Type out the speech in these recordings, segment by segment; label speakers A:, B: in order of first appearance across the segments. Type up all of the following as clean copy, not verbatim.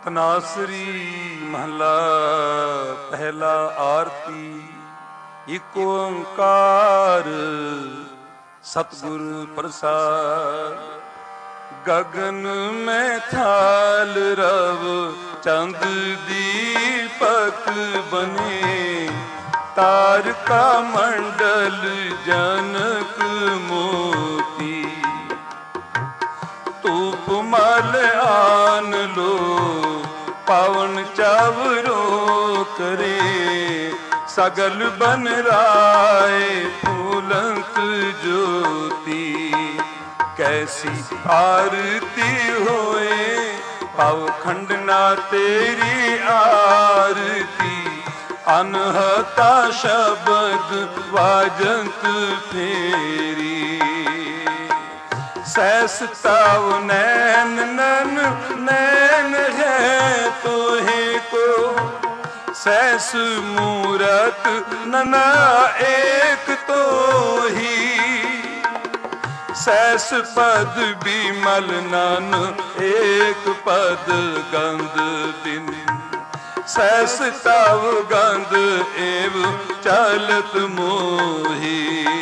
A: ਤਨਾਸਰੀ ਮਹਲਾ ਪਹਿਲਾ ਆਰਤੀ। ਇਕ ਓੰਕਾਰ ਸਤਿਗੁਰ ਪ੍ਰਸਾਦ। ਗगन में थाल रव चंद दीपक बने, तारका मंडल जनक मोती। धूप मल आन लो पावन चावरो करे, सगल बन राय फूलंत ज्योति। कैसी आरती होए पव खंडना तेरी आरती, अनहता शब्द वाजंत फेरी। सहस ताव नैन नन नैन है तोहे को, सहस मूरत नना एक तो ही। सहस पद बिमल नन एक पद गंध बिन, सहस तव गंध एव चलत मोही।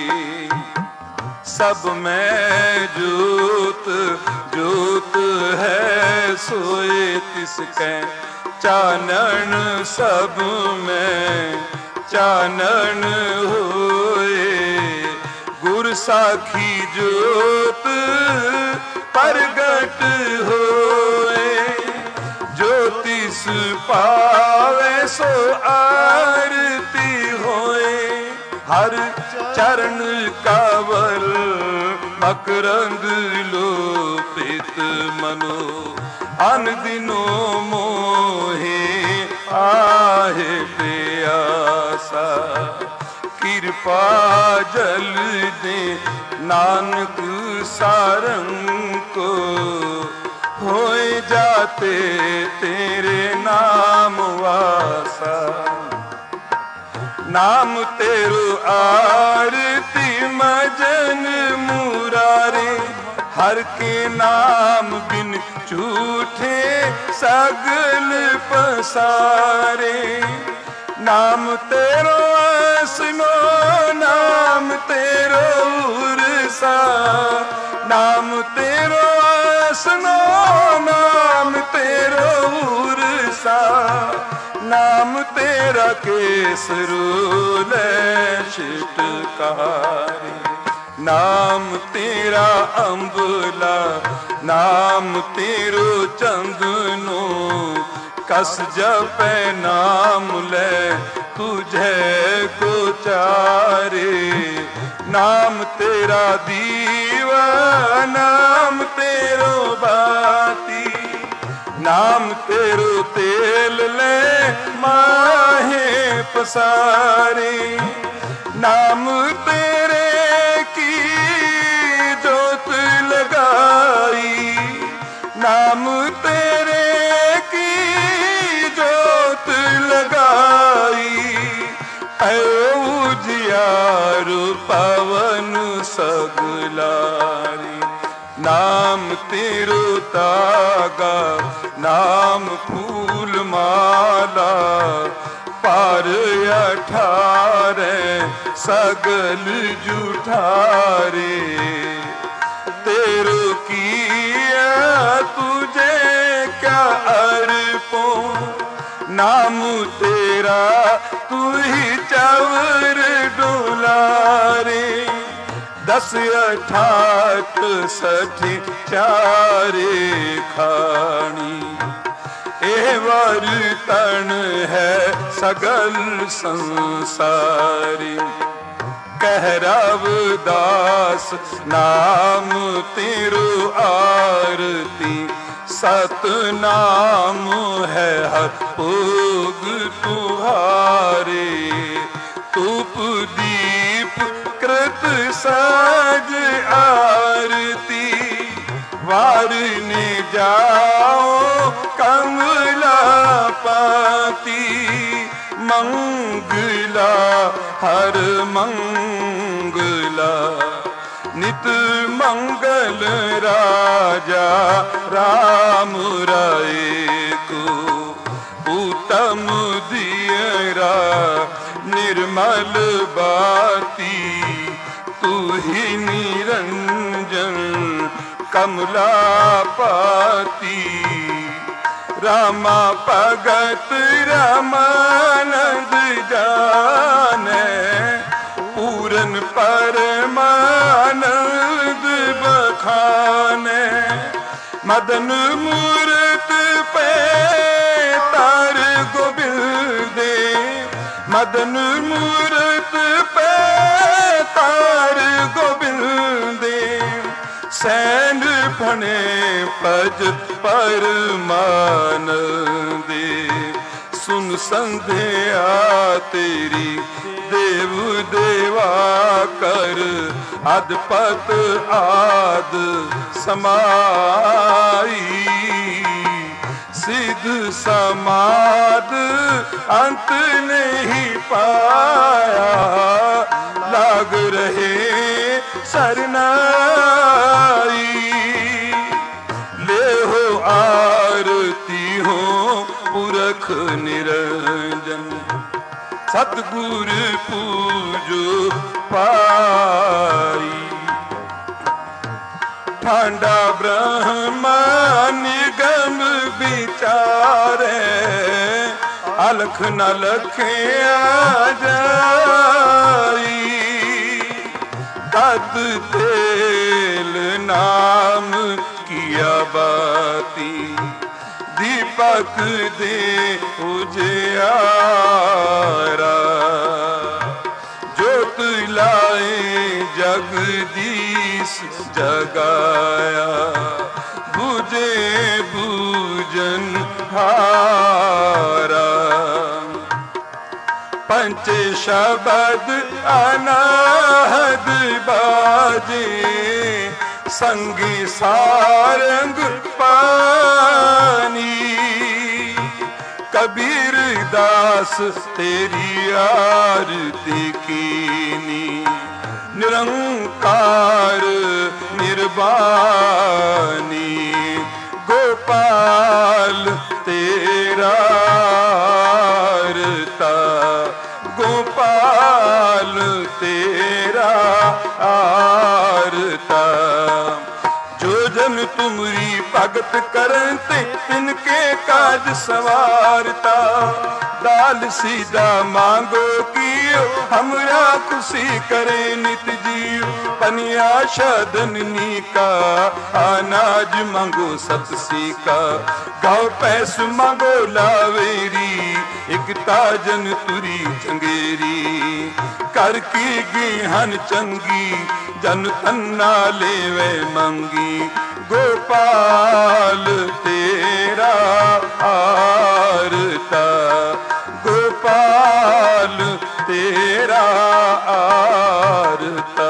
A: सब में जोत जोत है सोए तिसकै, चानन सब में चानन होए। गुर साखी जोत प्रगट होए, ज्योतिष पावे सो आरती होए। हर चरण कावल मकरंद लोपित मनो, अन दिनो मोहे आहे प्यासा। कृपा जल दे नानक सारंग को, होए जाते तेरे नाम वासा। नाम तेरो आरती मजन मुरारे, हर के नाम बिन झूठे सगल पसारे। नाम तेरो असनो नाम तेरो उरसा, नाम तेरो असनो नाम तेरो उरसा। नाम तेरा केसरूल शिटकारी, नाम तेरा अम्बला, नाम तेरो चंदनो। कस जपै नाम ले तुझे को चारे, नाम तेरा दीवा नाम तेरो बाती। नाम तेरो तेल ले माहे पसारे, नाम तेरे की जोत लगाई। नाम तेरे की जोत लगाई, उजियार पवन सगलारी। नाम तेरो तागा नाम फूल माला, पार 18 सगल जुठारे। तेरो किया तुझे क्या अर्पो, नाम तेरा तू ही चवर डोलारे। 10 18 60 चारे खानी, ए वर्तन है सगल संसारी। कह रविदास नाम तेरो आरती, सतनाम है हर भोग तुहारे। धूप दीप कृत सज आरती, वारने जाओ कमला पाती। मंगला हर मंगला, नित मंगल राजा राम राय को। उत्तम दियरा निर्मल बाती, तू ही निरंजन कमला पाती। रामा भगत रामानंद जाने, पूरन परमानंद बखाने। मदन मूरत पे तार गोबिंदे, मदन मूरत पे तार गोबिंदे। सैन फणे पज परमानंदे, सुन संध्या तेरी देव देवा कर। अदपत आद समाई, सिद्ध समाद अंत नहीं पाया। लाग रहे सरनाई, ले हो आरती हो पुरख निरंजन। सतगुर पूजो पाई, ठांडा ब्रह्मा निगम विचारे। अलख न लखिया जाई, कद तेल नाम किया बाती। दीपक दे उजियारा, ज्योत लाए जगदीश जगाया। बुझे बूझन हारा, पंच शब्द अनाहद बाजे। संगी सारंग पानी, कबीर दास तेरी आरती कीनी। निरंकार निर्वाणी, गोपाल तेरा आरता। गोपाल तेरा आरता। जो जन तुमरी भगत करते, तिनके काज सवारता। दाल सीधा मांगो कियो, हमरा खुशी करे नित जियो। पनिया शदननी का, अनाज मांगो सतसी का। गाँव पैस मांगो लावेरी, एक ताजन तुरी चंगेरी। कर की गिहन चंगी, जन तन्ना लेवे मंगी। गोपाल तेरा आरता, गोपाल तेरा आरता।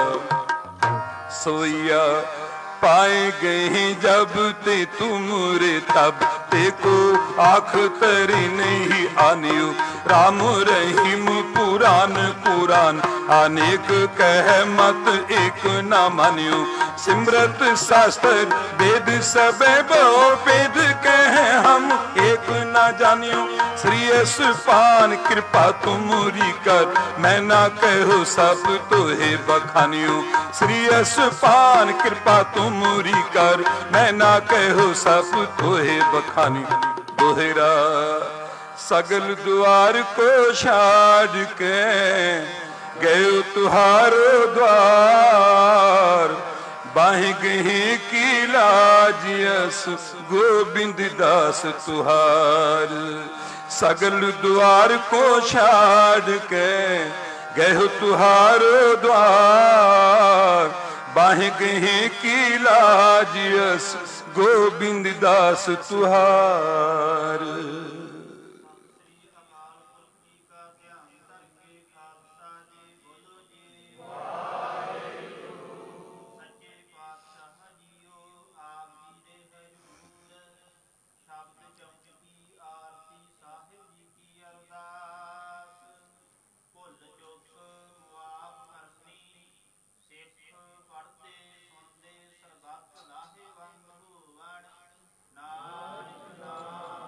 A: सोया पाए गए जब ते तुमरे, तब ते को आँख तरी नहीं आनियो। राम रहीम पुराण पुराण, अनेक कह मत एक न मानियो। सिमरत शास्त्र वेद सबे बहु वेद कह, हम एक न जानियो। श्री पान कृपा तुमरी कर, मैं ना कहो सब तोहे बखानियो। श्री पान कृपा तुमरी कर, मैं ना कहो सब तोहे बखानियो। दोहरा सगल द्वार को छाड़ के, गयो तुहारो द्वार। बाहि गही की लाजियस, गोबिंद दास तुहार। सगल द्वार को छाड़ के, गयो तुहारो द्वार। बाहि गही की लाजियस, गोबिंद दास तुहार।
B: ਨਾਨਕ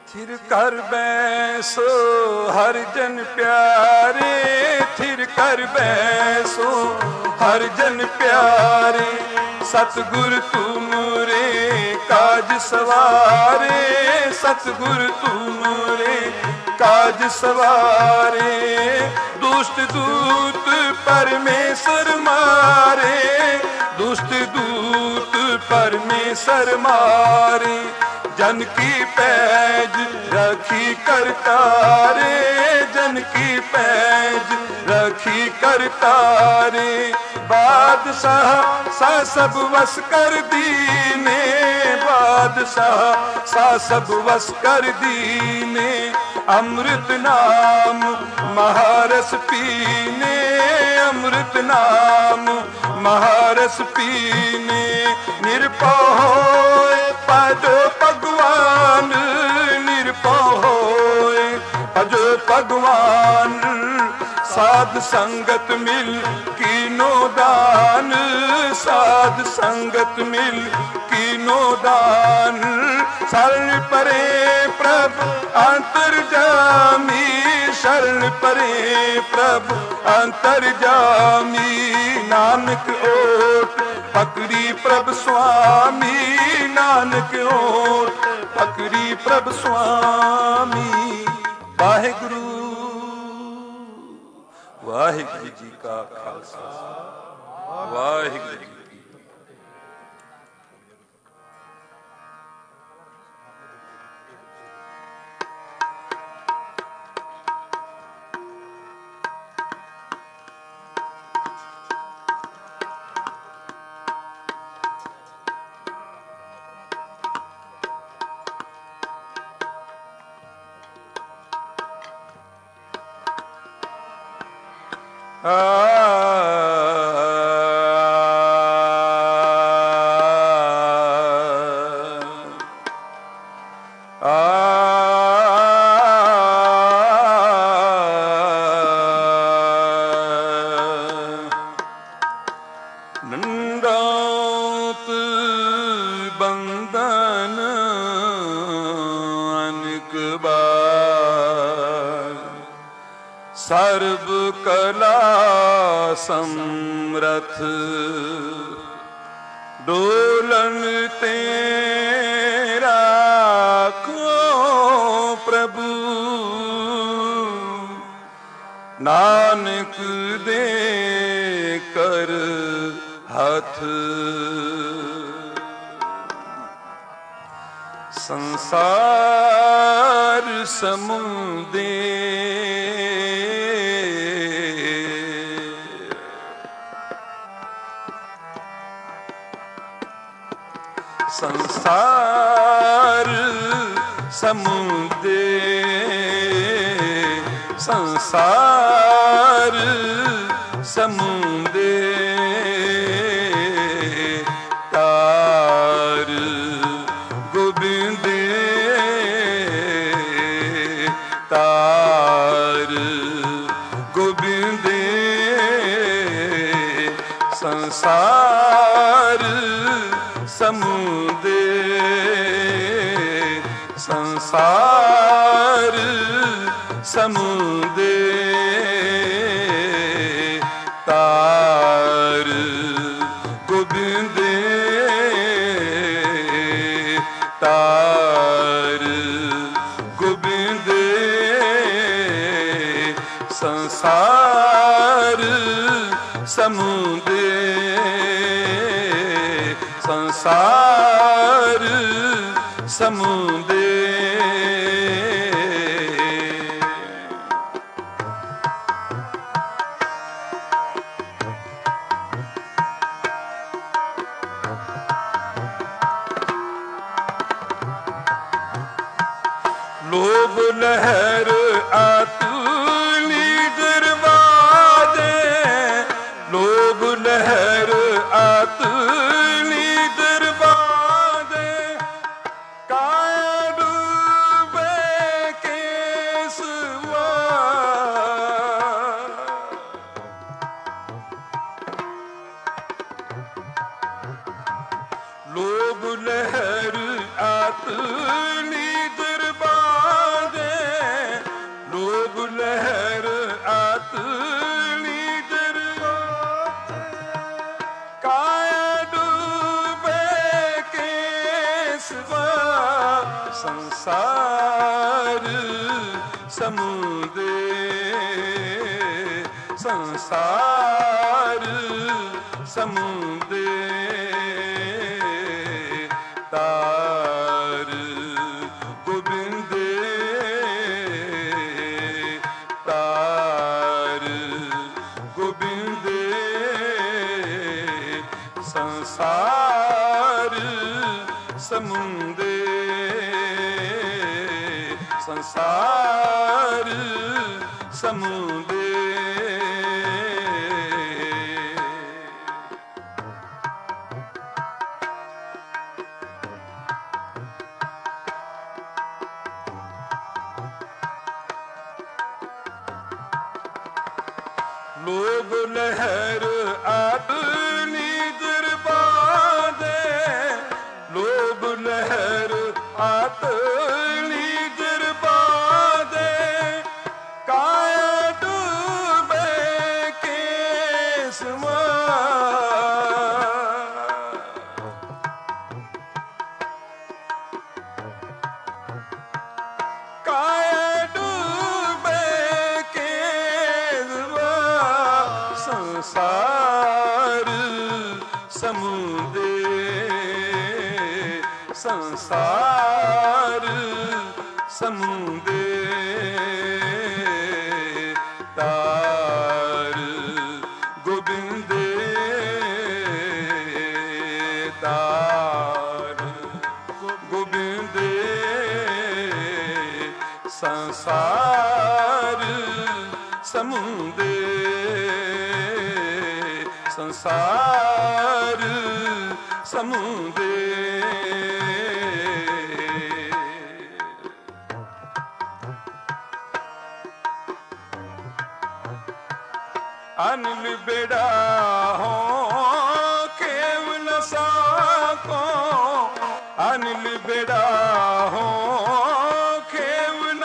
A: थिर कर बैसो हर जन प्यारे, थिर कर बैसो हर जन प्यारे। सतगुर तुमरे काज सवारे, सतगुर तुमरे काज सवारे। दुष्ट दूत परमेश्वर मारे, दुष्ट दूत परमेश्वर मारे। जन की पैज रखी करतारे, जन की पैज रखी करतारे। बादशाह सा सब वस कर दीने, बादशाह सा सब वस कर दीने। अमृत नाम महारस पीने, अमृत नाम महारस पीने। निरपौ होए भजो भगवान, निरपौ होए भजो भगवान। साध संगत मिल कीनो दान, साध संगत मिल कीनो दान। शरण परे प्रभु अंतर्जामी, शरण परे प्रभु अंतर्जामी। नानक ओट पकड़ी प्रभु स्वामी, नानक ओट पकड़ी प्रभु स्वामी। वाहिगुरु वाहिगुरु जी का खालसा, वाहिगुरु जी की नंदात बंदन अनेक बार। सर्व कला समरथ डोलन तेरा को प्रभु। नानक दे कर हाथ संसार समुदे। संसार समुदे, संसार समुदे। तार गोबिंदे, तार गोबिंदे। संसार समुदे, संसार समुदे। तार गोबिंदे, तार गोबिंदे। संसार समुदे, संसार समुदे। लोभ लहर आतुली दरवाजे, लोभ लहर आतुली दरवाजे। काया डूबे केसवा, लोभ लहर आतुली दरबार। ਸੰਸਾਰ ਸਮੁੰਦੇ ਸੰਸਾਰ ਸਮੁੰਦੇ ਤਾਰ ਗੋਬਿੰਦੇ ਤਾਰ ਗੋਬਿੰਦੇ ਸੰਸਾਰ ਸਮੁੰਦੇ ਸੰਸਾਰ ਸਮੁੰਦੇ ਲੋਭ ਲਹਿਰ ਆਪਣੀ ਦਰਬਾਦੇ ਲੋਭ ਲਹਿਰ ਆਪਣੀ ਦਰਬਾਦੇ ਕਾਇਆ ਡੂਬੇ ਕੇਸਵਾ ਕਾਇਆ ਡੂਬੇ ਕੇਸਵਾ ਸੰਸਾਰ ਸਮੁੰਦੇ ਸੰਸਾਰ ਸਮੁੰਦੇ ਤਾਰ ਗੋਬਿੰਦੇ ਤਾਰ ਗੋਬਿੰਦੇ ਸੰਸਾਰ ਸਮੁੰਦੇ ਸੰਸਾਰ ਸਮੁੰਦੇ ਅਨਿਲ ਬੇੜਾ ਹੋ ਖੇਵ ਨ ਸਾਕੋ ਅਨਿਲ ਬੇੜਾ ਹੋ ਖੇਵ ਨ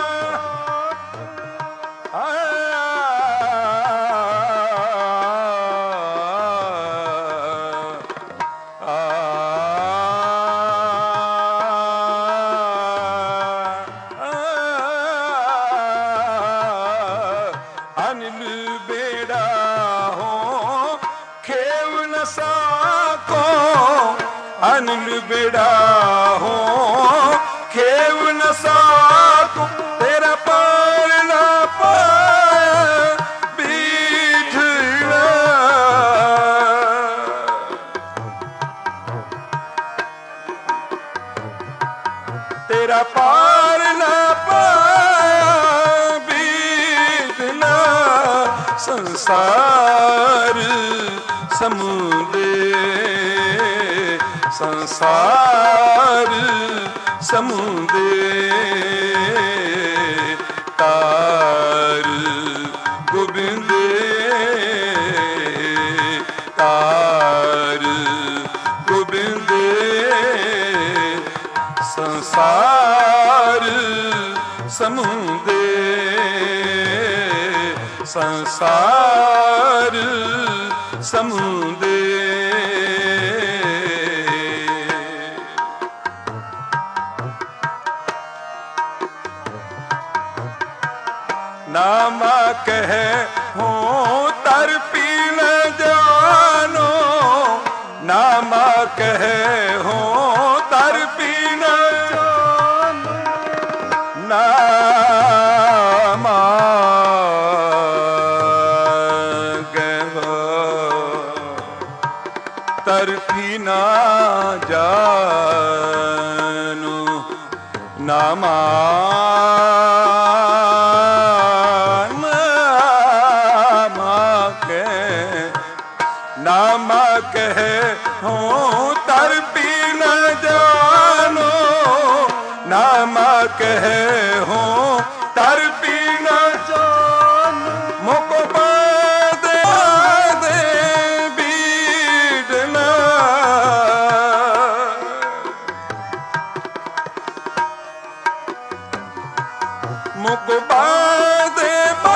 A: ਅਨਿਲ ਬੇੜਾ ਹੋ ਖੇਵ ਨ ਸਾਕੋ ਅਨਿਲ ਬੇੜਾ ਹੋ ਖੇਵ ਨ ਸਾਕੋ ਤੇਰਾ ਪਾਰ ਨਾ ਪਾਇਆ ਬੀਠਣਾ ਤੇਰਾ ਪਾਰ ਨਾ ਪਾਇਆ ਬੀਠਣਾ ਸੰਸਾਰ ਸਮੁੰਦੇ ਸੰਸਾਰ ਸਮੁੰਦੇ ਤਾਰ ਗੋਬਿੰਦੇ ਤਾਰ ਗੋਬਿੰਦੇ ਸੰਸਾਰ ਸਮੁੰਦੇ ਸੰਸਾਰ ਸਮੁੰਦੇ ਨਾਮਾ ਕਹਿ ਹੋ ਤਰ ਪੀ ਨ ਜਾਨੋ ਨਾਮਾ ਕਹਿ ਹੋ ਤਰ ਪੀ ਨ ਜਾਨੋ ਨਾਮਾ ਤਰਪੀ ਨਾ ਜਾਨੂ ਨਾਮਾ ਨਾਮਾ ਕਹਿ ਹੋ ਤਰਪੀ ਨ ਜਾਨੋ ਨਾਮਾ ਕਹਿ ਹੋ ਤਰਪੀ ਨ ਜਾਨੋ ਮੁਕੋ ਬਾਦੇ ਬੀੜਨਾ ਮੁਕ ਬਾਦੇ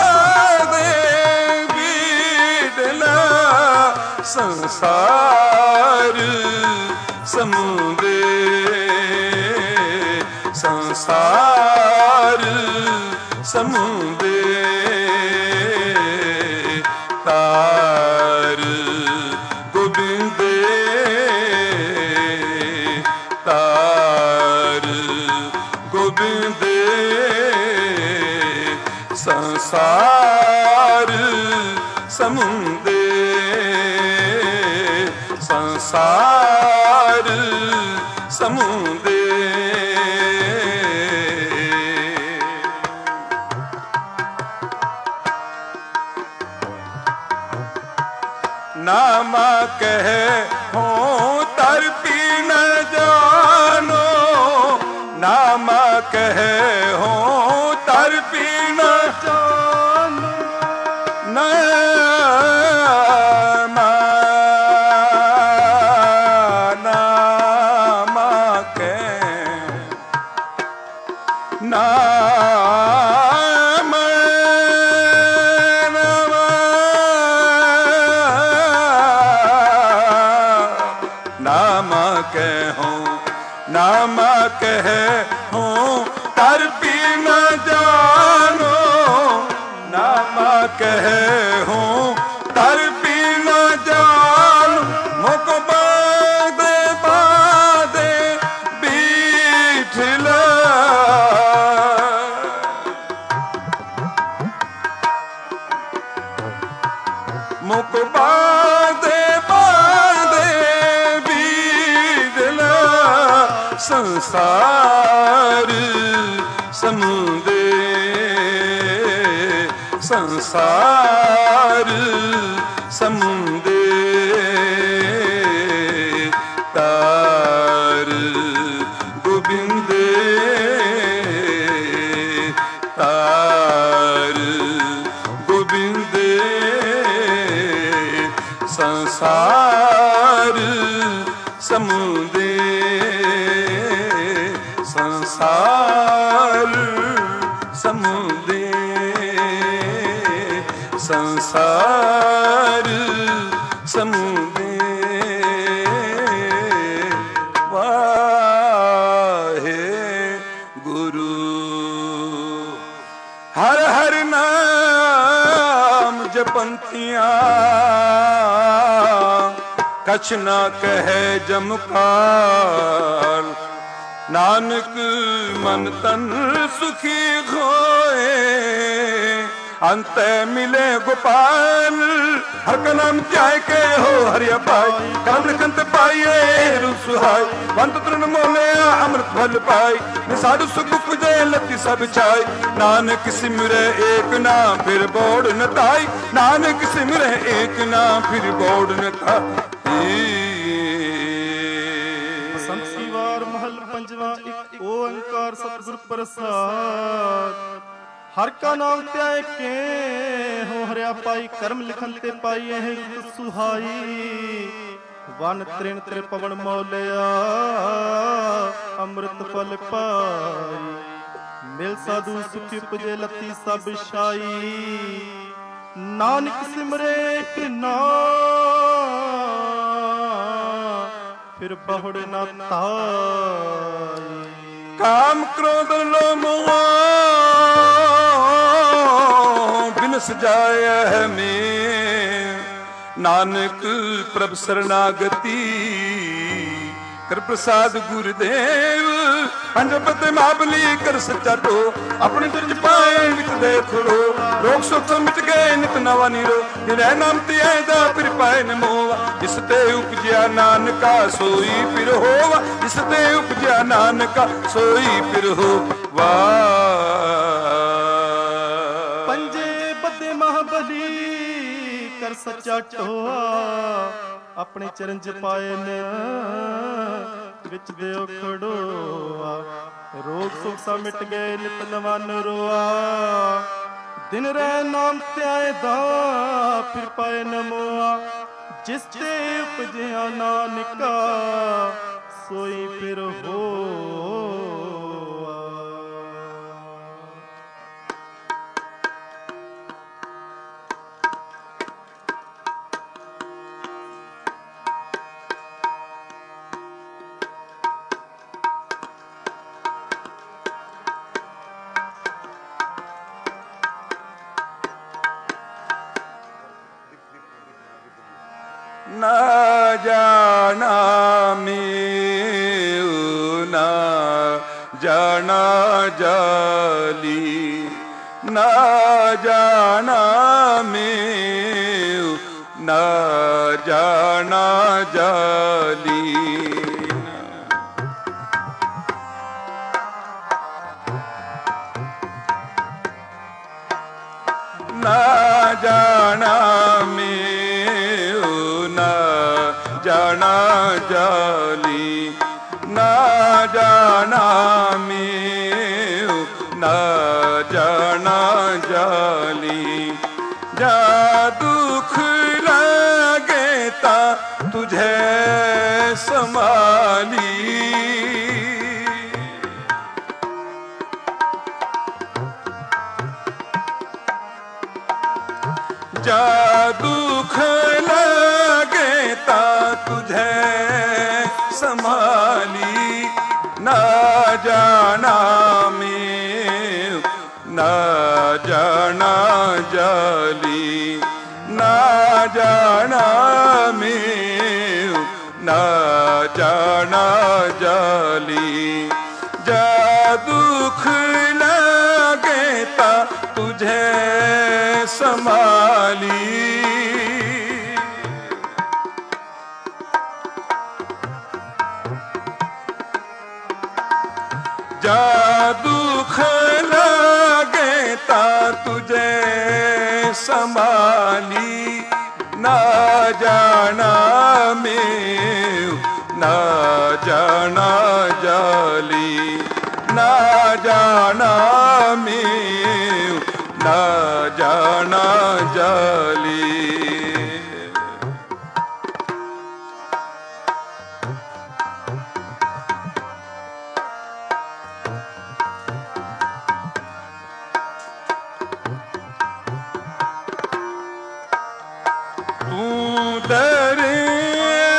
A: ਬੀੜਨਾ ਸੰਸਾਰ ਸਮੁੰਦੇ ਸੰਸਾਰ ਸੰਸਾਰ ਸਮੁੰਦੇ ਤਾਰ ਗੋਬਿੰਦੇ ਤਾਰ ਗੋਬਿੰਦੇ ਸੰਸਾਰ ਸਮੁੰਦੇ ਸੰਸਾਰ ਸਮੁੰਦੇ ਨਾਮਾ ਕਹਿ ਹੋ ਤਰ ਪੀ ਨ ਜਾਨੋ ਨਾਮਾ ਕਹਿ ਹੋ ਤਰ ਪੀ ਨ ਜਾਨੋ ਨਾਮਾ ਨਾਮਾ ਕਹਿ ਨਾਮ ਕਹਿ ਹੋ ਤਰ ਪੀ ਨ ਜਾਨੋ ਨਾਮ ਕਹਿ ਹੋ ਤਰ ਪੀ ਨ ਜਾਨੋ ਮੁਖ ਬਾਦੇ ਬਾਦੇ ਬੀਠਲ ਮੁਖ ਬਾਦੇ ਬਾਦੇ ਬੀਠਲ ਸੰਸਾਰ ਸਮੁੰਦੇ ਸੰਸਾਰ ਸਮੁੰਦੇ ਤਾਰ ਗੋਬਿੰਦੇ ਤਾਰ ਗੋਬਿੰਦੇ ਸੰਸਾਰ ਸਮੁੰਦੇ ਸੰਸਾਰ ਸਮੁੰਦੇ ਸੰਸਾਰ ਸਮੁੰਦੇ ਵਾਹਿਗੁਰੂ ਹਰ ਹਰ ਨਾਮ ਜਪੰਤੀਆਂ ਕਛ ਨਾ ਕਹਿ ਜਮਕਾਲ ਨਾਨਕ ਮਨ ਤਨ ਸੁਖੀ ਹੋਏ ਅੰਤੈ ਮਿਲੇ ਗੋਪਾਲ ਹਰ ਕਾ ਨਾਮ ਧਿਆਇ ਕੇ ਹੋ ਹਰਿਆ ਪਾਈ ਕਾਮ ਲਿਖੰਤ ਪਾਈਏ ਰੂ ਸੁਹਾਈ ਬੰਤ ਤ੍ਰਿਣ ਮੋਲਿਆ ਅੰਮ੍ਰਿਤ ਫਲ ਪਾਈ ਨਿਸਾੜੂ ਸੁਖ ਪੁਜੇ ਲੱਤੀ ਸਭ ਛਾਈ ਨਾਨਕ ਸਿਮਰੇ ਏਕ ਨਾਮ ਫਿਰ ਬੋੜ ਨ ਤਾਈ ਨਾਨਕ ਸਿਮਰੇ ਏਕ ਨਾਮ ਫਿਰ ਬੋੜ ਨ ਤਾਈ
B: ਪੰਜਵਾਂ ਇੱਕ ਓੰਕਾਰ ਸਤਿਗੁਰ ਪ੍ਰਸਾਦ ਹਰ ਕਾ ਨਾਮ ਧਿਆਏ ਕੇ ਹੋ ਹਰਿਆ ਪਾਈ ਕਰਮ ਲਿਖਨ ਤੇ ਪਾਈ ਇਹ ਸੁਹਾਈ ਵਨ ਤ੍ਰਿਣ ਤ੍ਰਿ ਪਵਨ ਮੌਲਿਆ ਅੰਮ੍ਰਿਤ ਫਲ ਪਾਈ ਮਿਲ ਸਾਧੂ ਸੁਖੀ ਉਪਜੇ ਲੱਤੀ ਸਭ ਛਾਈ ਨਾਨਕ ਸਿਮਰੇ ਇੱਕ ਨਾਮ ਫਿਰ ਬਹੁੜ ਨਾ ਤਾਈ
A: ਕਾਮ ਕ੍ਰੋਧ ਲੋਭ ਮੋਹ ਬਿਨਸ ਜਾਏ ਮੇ ਨਾਨਕ ਪ੍ਰਭ ਸਰਨਾਗਤੀ ਕਰ ਪ੍ਰਸਾਦ ਗੁਰਦੇਵ ਅੰਜਪਤ ਮਾਬਲੀ ਕਰ ਸੱਚਾ ਟੋ ਆਪਣੇ ਦਿਲ ਚ ਪਾਏ ਵਿੱਚ ਦੇ ਖੜੋ ਰੋਗ ਸੁਖ ਮਿਟ ਗਏ ਨਿਤ ਨਵਾ ਨੀਰੋ ਨਿਰੈ ਨਾਮ ਤੇ ਐਦਾ ਫਿਰ ਪਾਏ ਨ ਮੋਵਾ ਜਿਸ ਤੇ ਉਪਜਿਆ ਨਾਨਕਾ ਸੋਈ ਫਿਰ ਹੋਵਾ ਜਿਸ ਤੇ ਉਪਜਿਆ ਨਾਨਕਾ ਸੋਈ ਫਿਰ ਹੋਵਾ
B: ਪੰਜੇ ਬੱਦੇ ਮਹਾਬਲੀ ਕਰ ਸੱਚਾ ਟੋਆ ਆਪਣੇ ਚਰਨ ਚ ਪਾਏ ਨੇ ਵਿੱਚ ਦਿਓ ਖੜੋਆ ਰੋਗ ਸੁਖ ਸਭ ਮਿਟ ਗਏ ਨਿਤ ਨਵਾ ਨਰੋਆ ਦਿਨ ਰਹਿ ਨਾਮ ਧਿਆਏ ਦਾ ਫਿਰ ਪਾਏ ਨਮੋਆ ਜਿਸ ਤੇ ਉਪਜਿਆ ਨਾਨਕਾ ਸੋਈ ਫਿਰ ਹੋਆ
A: जाना में ना जाना जाली, ना जाना में ना जाना जाली। ना जाना में ना जाना जाली, ना जाना में ना जाना जाली। जा दुख लगे ता तुझे संभाली, जा दुख लगे ता तुझे संभाली। ना जाना में ना जाना जाली, ना जाना में ना जाना जाली। जा दुख लगे ता तुझे संभाली, जा दुख लगे ता तुझे संभाली। ना जाना में ना जाना जाली, ना जाना में ना जाना जाली। तू दरिया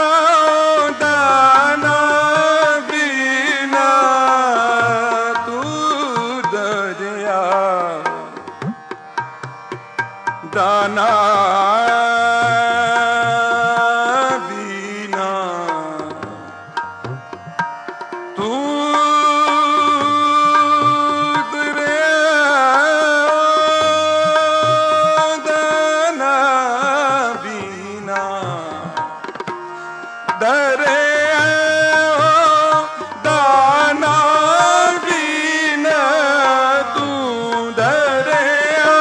A: दाना बिना, तू दरिया दाना बिना, तू दरिया दाना बिना, तू दरिया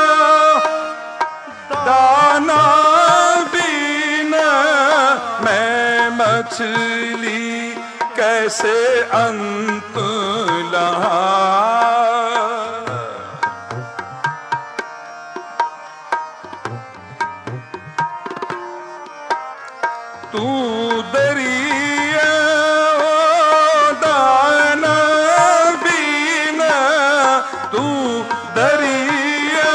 A: दाना बिना। मैं मछली कैसे अंत लहा, तू दरिया दाना बिना, तू दरिया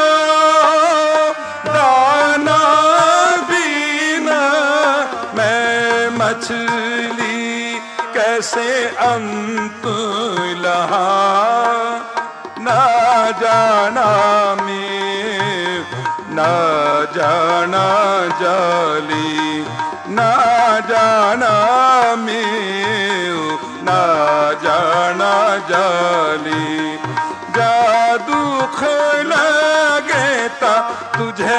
A: दाना बिना। मैं मछली कैसे अंत लहा। ना जाना में ना जाना जाली, ना जाना में ना जाना जाली। जा दुख लगे ता तुझे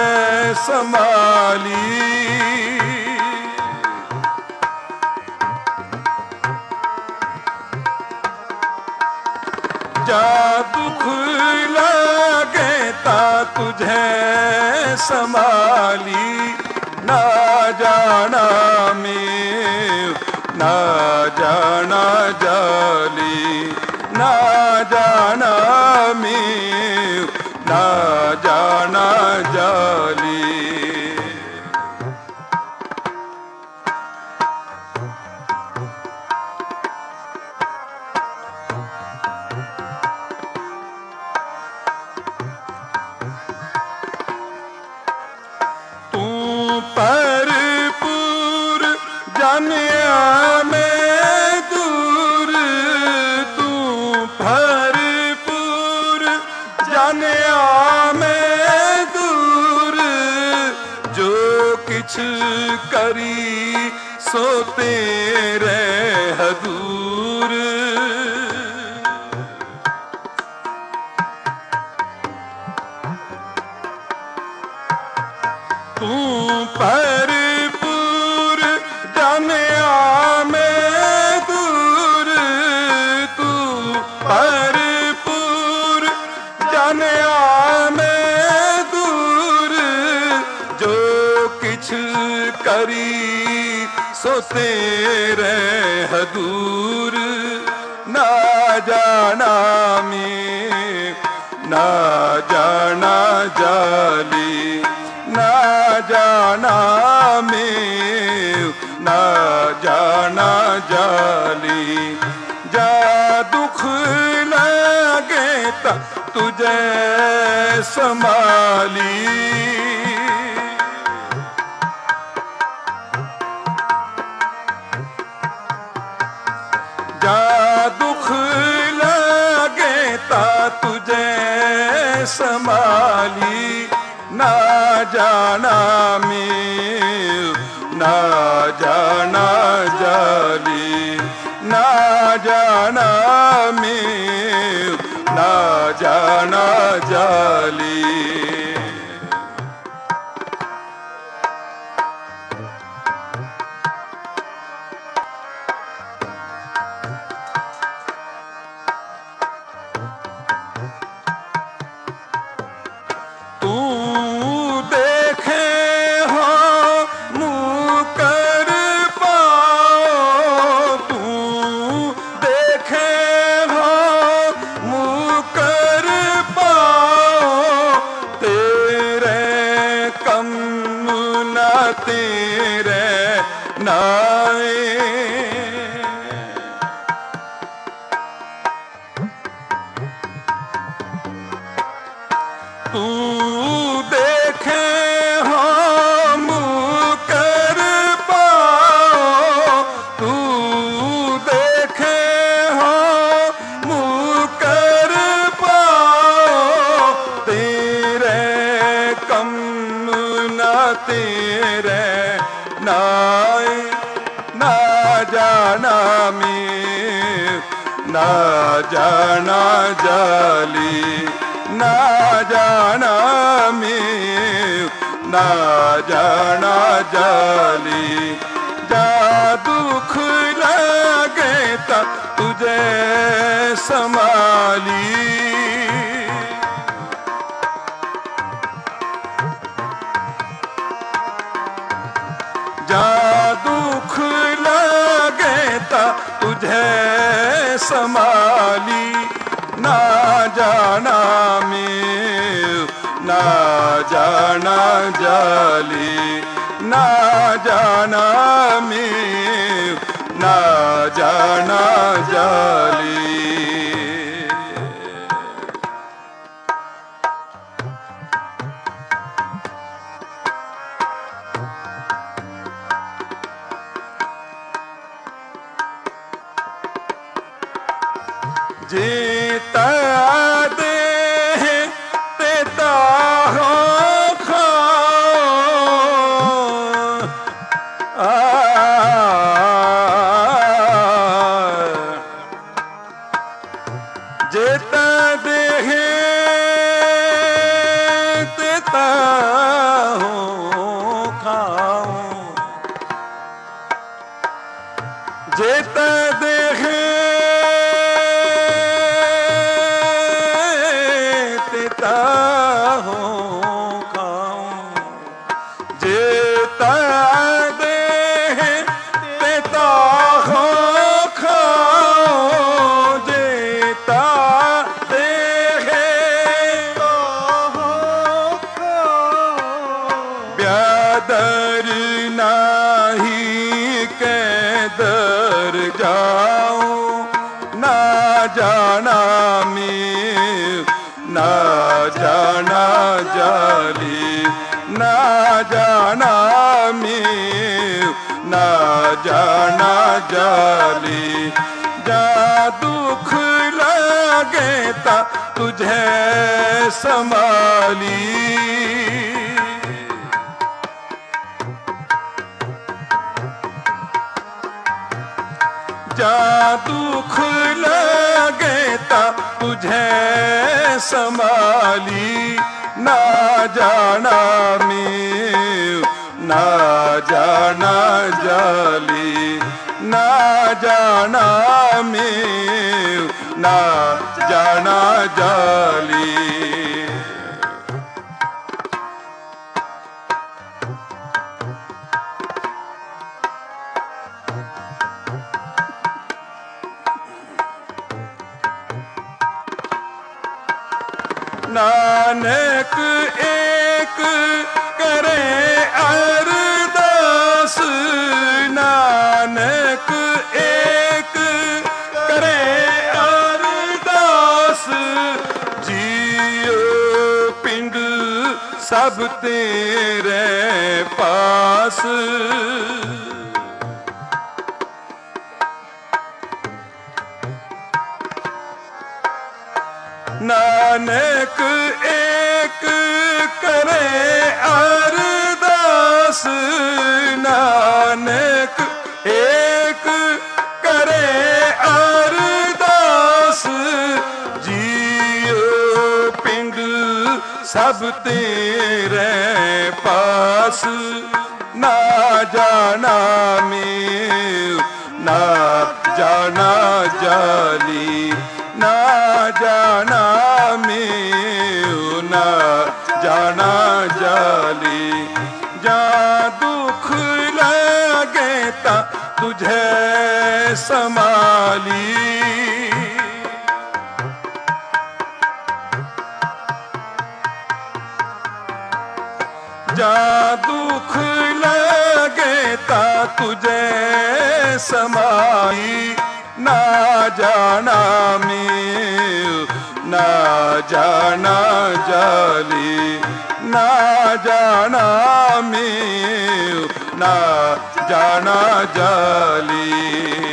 A: संभाली, जा दुख लगे ता तुझे संभाली। ना जाना में ना जाना जाली, ना जाना में ना जाना जाली। तू परपुर जानिया में दूर, तू भरपूर जानिया में दूर। जो किछ करी सो तेरे हजूर। तू भरपूर जानिया में दूर, तू भरपूर जानिया में दूर, जो किछ करी सो तेरे हजूर। ना जाना में ना जाना जाली, ना जाना में ना जाना जाली। जा दुख लगे ता तुझे संभाली, जा दुख लगे ता तुझे संभाली। ना जाना में ना जाना जाली, ना जाना में ना जाना जाली। तेरे नाए तू देखे हम कर पाओ, तू देखे हम कर पाओ। तेरे कम न तेरे नाए, ना जाना में ना जाना जाली, ना जाना में ना जाना जाली। जा दुख लगे ता तुझे संभाली, जा दुख लगे ता तुझे संभाली। ना जाना में ना जाना जाली, ना जाना में ना जाना जाली। जीता दे तेता हो खाओ, जीता दे तेता हो खाओ, जीता दे दर नाही के दर जाओ, ना जाना में ना जाना जाली, ना जाना में ना जाना जाली। जा दुख लगे ता तुझे संभाली, जा दुख लगे ता तुझे संभाली, ना जाना में ना जाना जाली, ना जाना में ना जाना जाली। नानक एक करे अरदास, नानक एक करे अरदास, जियो पिंड सब तेरे पास। नानक एक करे अरदास, नानक एक करे अरदास, जियो पिंड सब तेरे पास। ना जाना में ना जाना जाली, ना जाना में ना जाना जाली। जा दुख लगे ता तुझे संभाली, जा दुख लगे ता तुझे संभाली। ना जाना में ना जाना जाली, ना जाना में ना जाना जाली।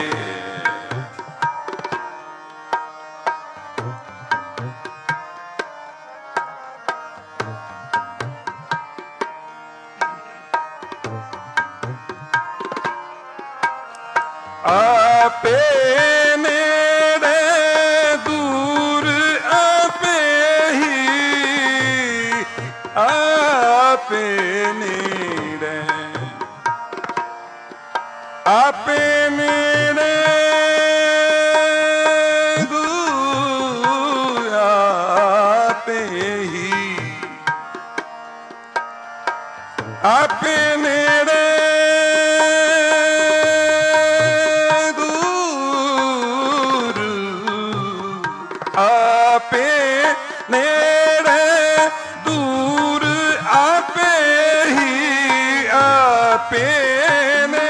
A: आपे नेड़े दूर आपे ही, आपे नेड़े आपे नेड़े दूर आपे ही, आपे नेड़े आपे नेड़े दूर आपे ही, आपे ने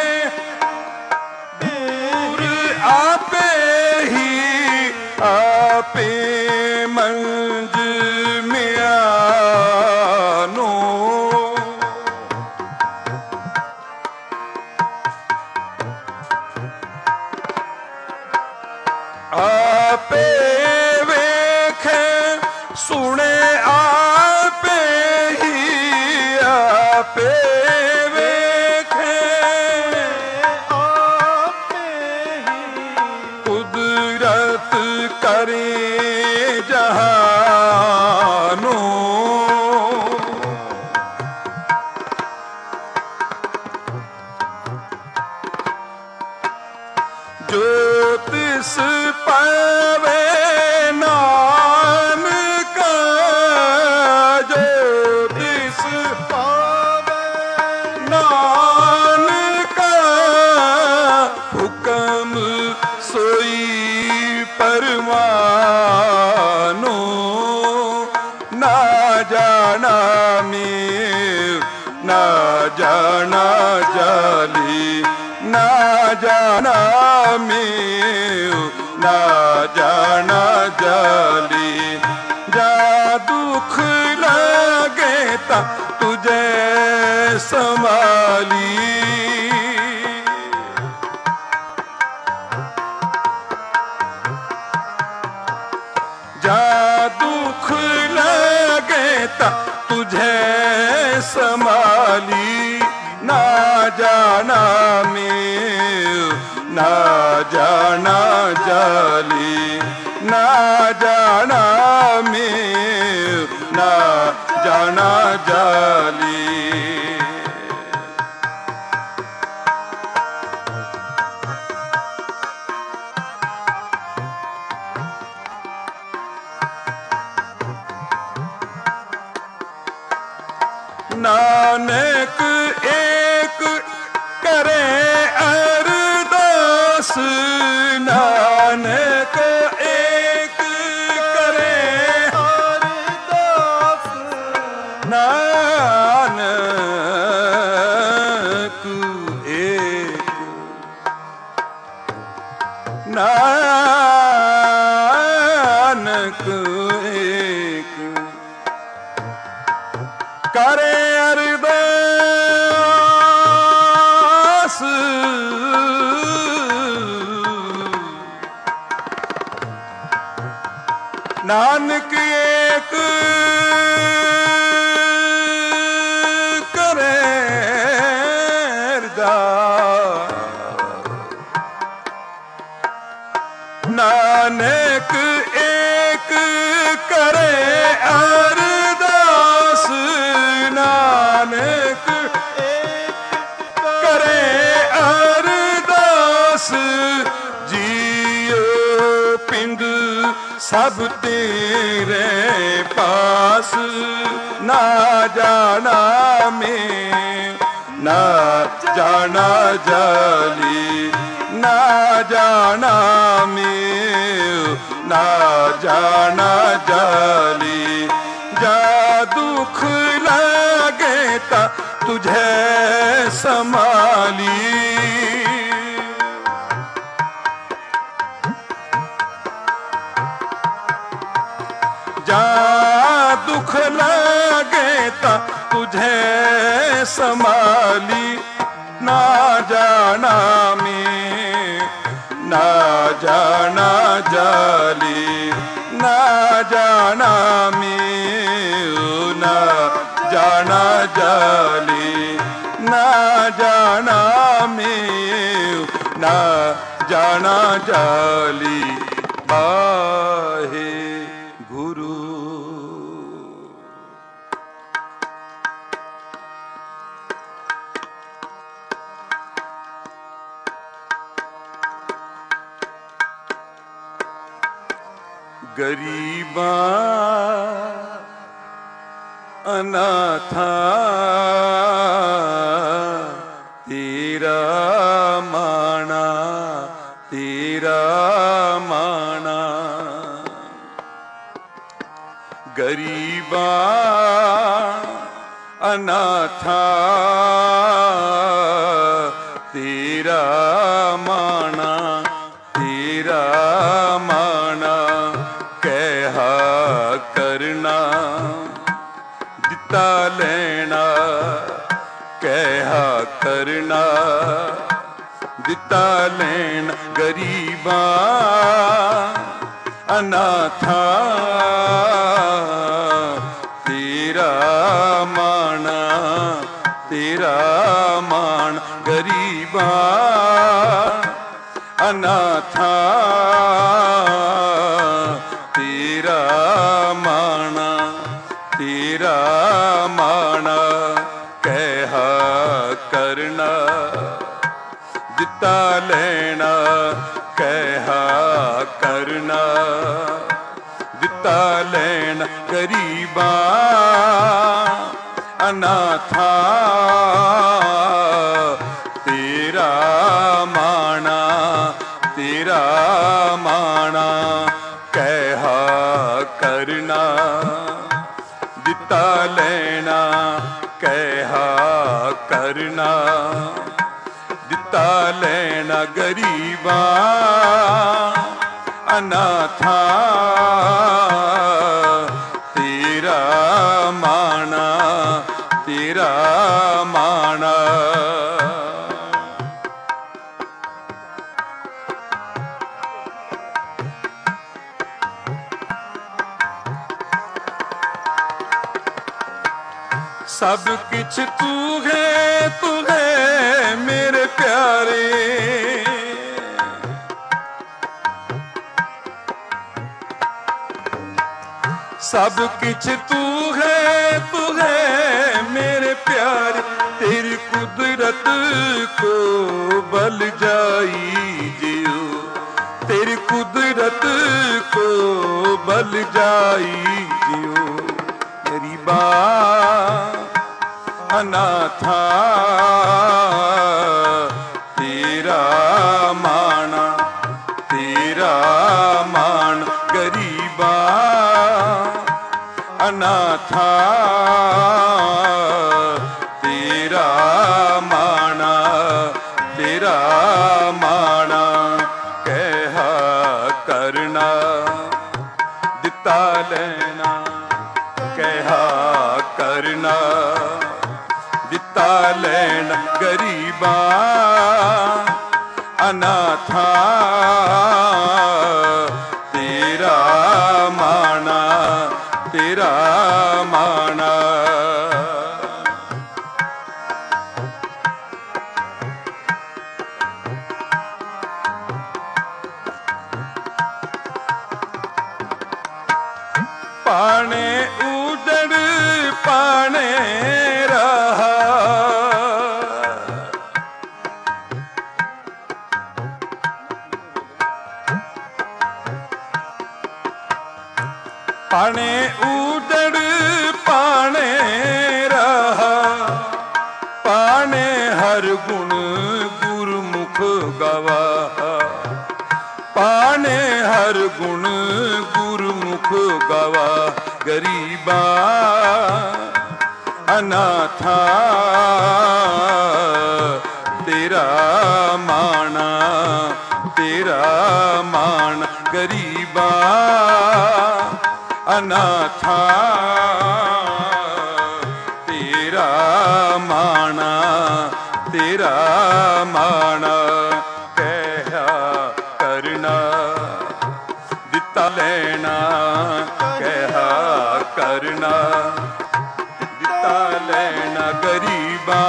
A: दूर आपे ही, आपे मंज में आनो। आपे सुने आपे ही, आपे वेखे आपे ही, कुदरत करे जहानो। जो तिस पावे परमानो। ना जाना में ना जाना जाली, ना जाना में ना जाना जाली। जा दुख लगे ता तुझे संभाली, जा दुख लगे ता तुझे संभाली। ना जाना में ना जाना जाली, ना जाना में, ना जाना जाली। नानक एक करे अरदास, नानक एक करे अरदास, नानक एक, नानक एक करे अरदास, नानक एक करे अरदास, नानक एक करे अरदास, नानक एक करे अरदास। जियो पिंड सब तेरे पास, ना जाना में, ना जाना जाली, ना जाना में, ना जाना जाली। जा दुख लगे ता तुझे संभाली, जा दुख लगे ता तुझे संभाली। ना जाना में, ना जाना जाली, ना जाना में, ना जाना जाली, ना जाना में, ना जाना जाली। वाहे गुरु। गरीबा अनाथा तेरा माना, तेरा माना। गरीबा अनाथा तेरा माना, तेरा माना। कहा करना दिता लेना, कहा करना दिता लेना। गरीबा अनाथा तेरा माना, तेरा मान। गरीबा अनाथा तेरा माना, तेरा माना। कहा करना दिता लेना, कहा करना दिता लेना। गरीबा अनाथा तेरा माना, तेरा माना। कहा करना दिता लेना, कहा करना दिता लेना। गरीबा अनाथा तेरा माना, तेरा माना। सब किछ तू है, तू है मेरे प्यारे। सब किछ तू है मेरे प्यारे, तेरी कुदरत को बल जाई जियो, तेरी कुदरत को बल जाई जियो। गरीबा अनाथा तेरा माना, तेरा मान। गरीबा अनाथा तेरा माना, तेरा माना। कहा करना दिता लेना, कहा करना दिता लेना। गरीबा अनाथा तेरा माना, तेरा माना। पाने उजड़ पाने रहा, पाने उजड़ पाने रहा। पाने हर गुण गुरमुख गवाहा, पाने हर गुण गुरमुख गवा। गरीबा अनाथा तेरा माना, तेरा मान। गरीबा अनाथा तेरा माना, तेरा माना। कहा करना दिता लेना, कहा करना दिता लेना। गरीबा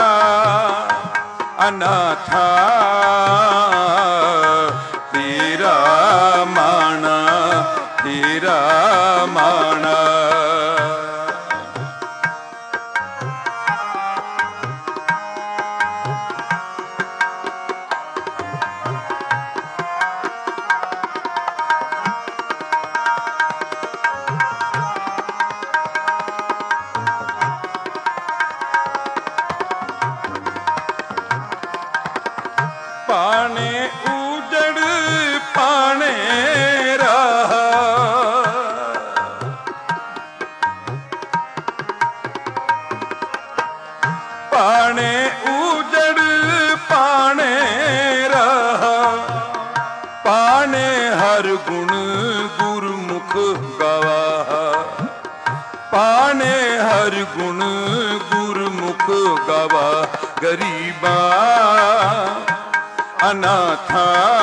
A: अनाथा तेरा माना, तेरा माना। पाने उजड़ पाने रहा, पाने उजड़ पाने रहा। पाने हर गुण गुरमुख गवाहा, पाने हर गुण गुरमुख गवा। गरीबा अनाथा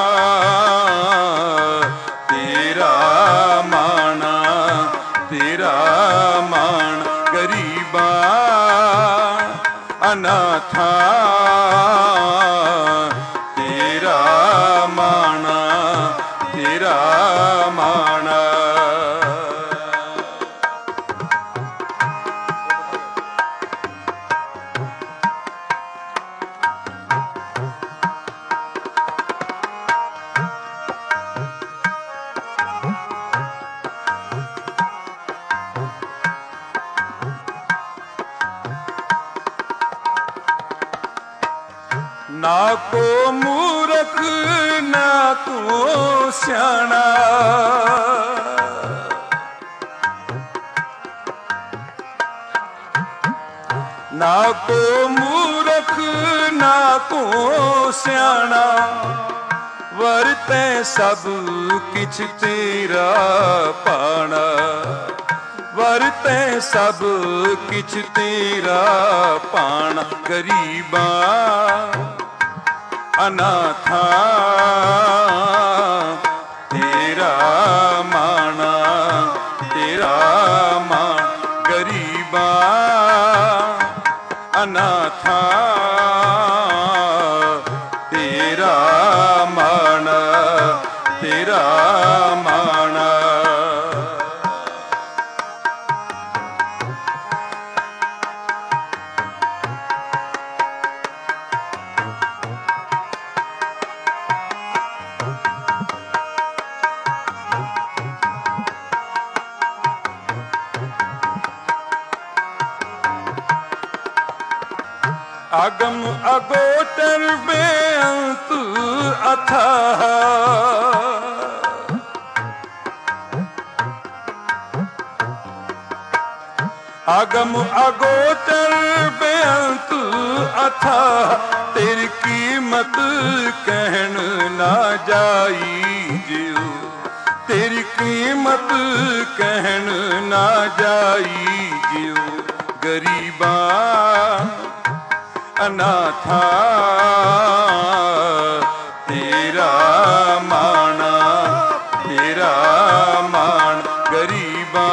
A: तेरा माना, तेरा मान। गरीबा अनाथा तेरा माना, तेरा माना। ना को मूर्ख ना को स्याणा, ना को मूर्ख ना को स्याणा। वरते सब किछ तेरा पाना, वरते सब किछ तेरा पाना। गरीबा अनाथा तेरा माना, तेरा मान। गरीबा अनाथा तेरा माना, तेरा माना। आगम अगोचर बेअंत अथाह, आगम अगोचर बेअंत अथाह, तेरी कीमत कहन ना जाई जियो, तेरी कीमत कहन ना जाई जियो। गरीबा अनाथा तेरा माना, तेरा मान। गरीबा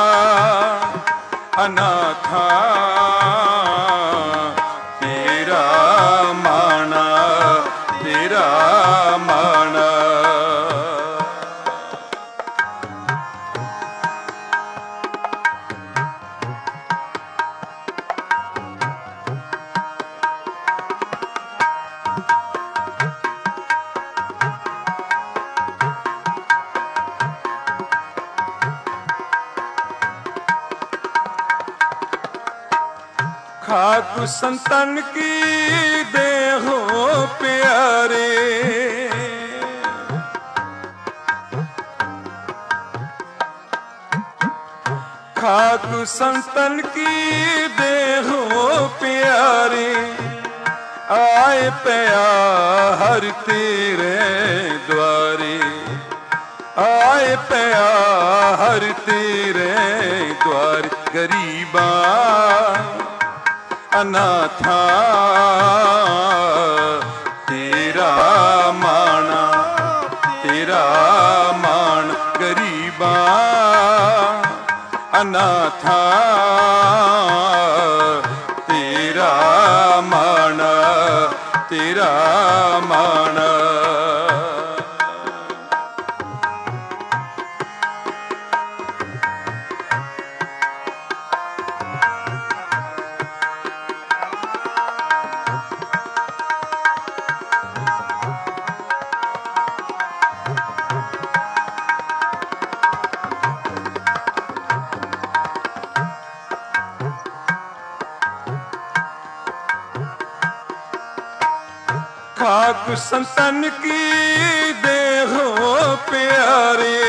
A: अनाथा तेरा माना, तेरा माना। खाक संतन की देहो प्यारे, खाक संतन की देहो प्यारे, आए पया हर तेरे द्वारे, आए पया हर तेरे द्वारे। गरीबा अनाथा तेरा माना, तेरा मान। गरीबा अनाथा तेरा माना, तेरा माना। खाक संतन की देहो प्यारे,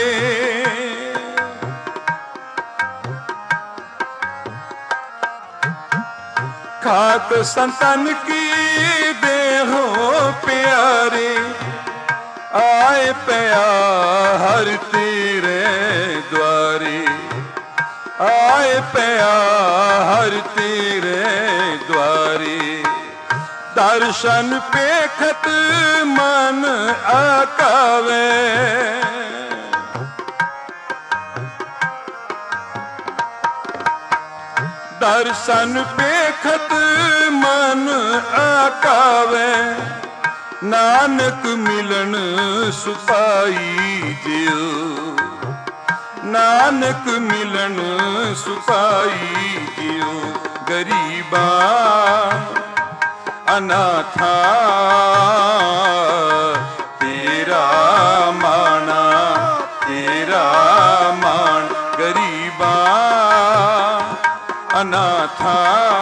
A: खाक संतन की देहो प्यारे, आए पया हर तेरे द्वारे, आए पया हर तेरे द्वारे। दर्शन पेखत मन आकावे, दर्शन पेखत मन आकावे। नानक मिलन सुपाई जियो, नानक मिलन सुपाई जियो। गरीबा अनाथा तेरा माना, तेरा मान। गरीबा अनाथा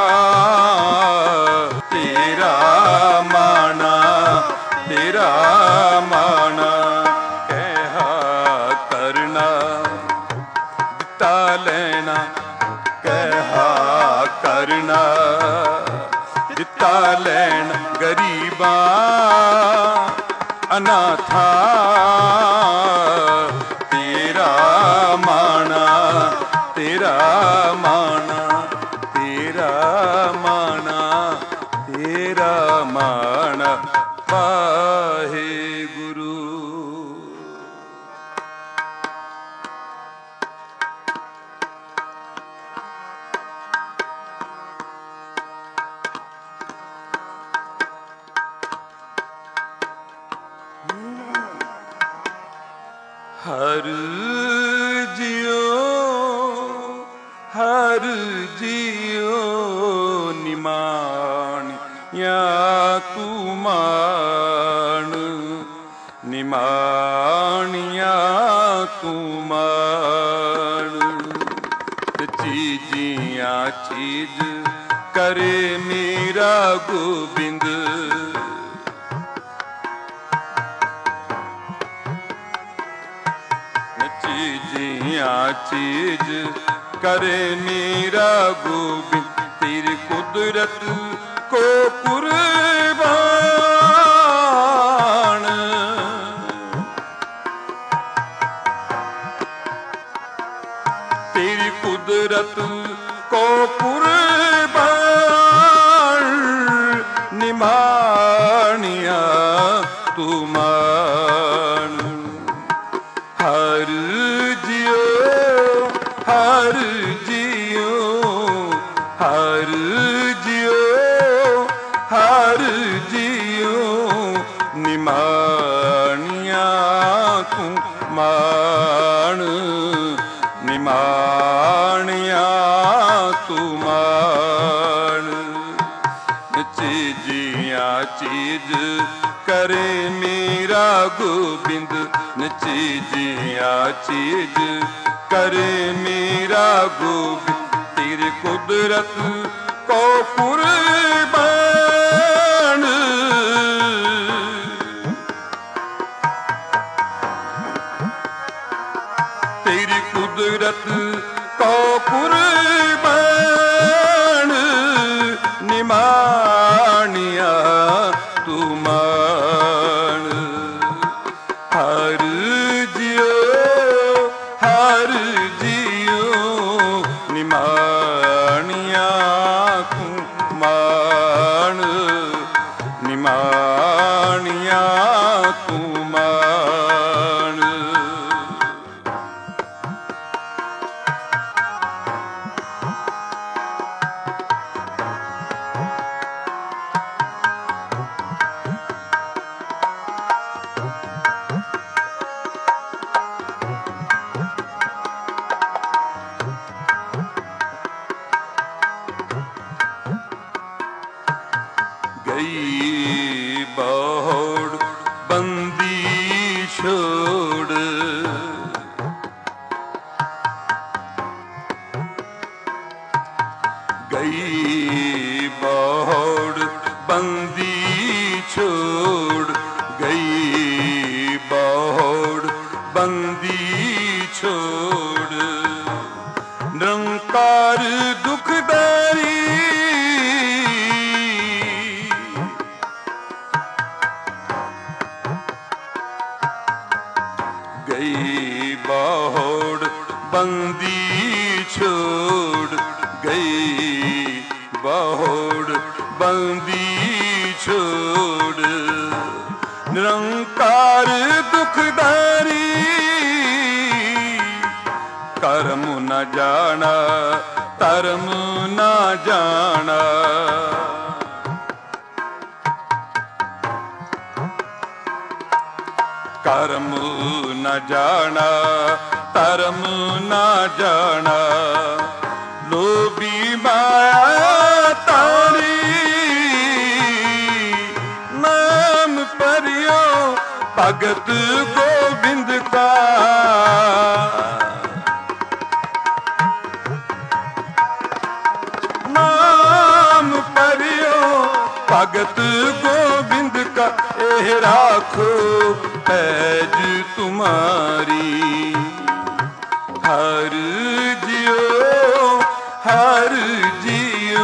A: तेरा माना, तेरा माना। कहा करना दिता लेना, कहा करना दिता लेना। गरीबा अनाथा तेरा माना, तेरा माना, तेरा माना, तेरा माना। वाहे गुरु। हर जियो, हर जियो निमान या तू मान, निमान या तू मान। चीजियाँ चीज करे मेरा गोबिंद। चीजिया चीज करे मेरा गोबिंद, तेरी कुदरत को कुर्बान। तेरी कुदरत को कुर्बान, निमानिया तू मान। हर जियो हर जियो हर जियो हर जियो, निमानिया तू मान। निमानिया तू मान। चीजिया चीज करे मेरा गोबिंद, चीजिया चीज करे मेरा गोबिंद, तेरी कुदरत को कुर्बान। तेरी कुदरत को कुर्बान, निमानिया तू मान। हर जियो हर जियो, निमानिया तू मान। निमानिया तू मान। गई बहुड़ बंदी छोड़, गई बहुड़ बंदी छोड़, गई बहुड़ बंदी छोड़। निरंकार दुखदारी गई बहुड़ बंदी छोड़, गई बहुड़ बंदी छोड़। निरंकार दुखदारी कर्म न जाना धर्म न जाना। कर्म न जाना धर्म न जाना, लोभी माया तारी नाम परियो भगत गोविंद का। नाम परियो भगत गोविंद का, एह राखो पैज तुम्हारी। हर जियो हर जियो,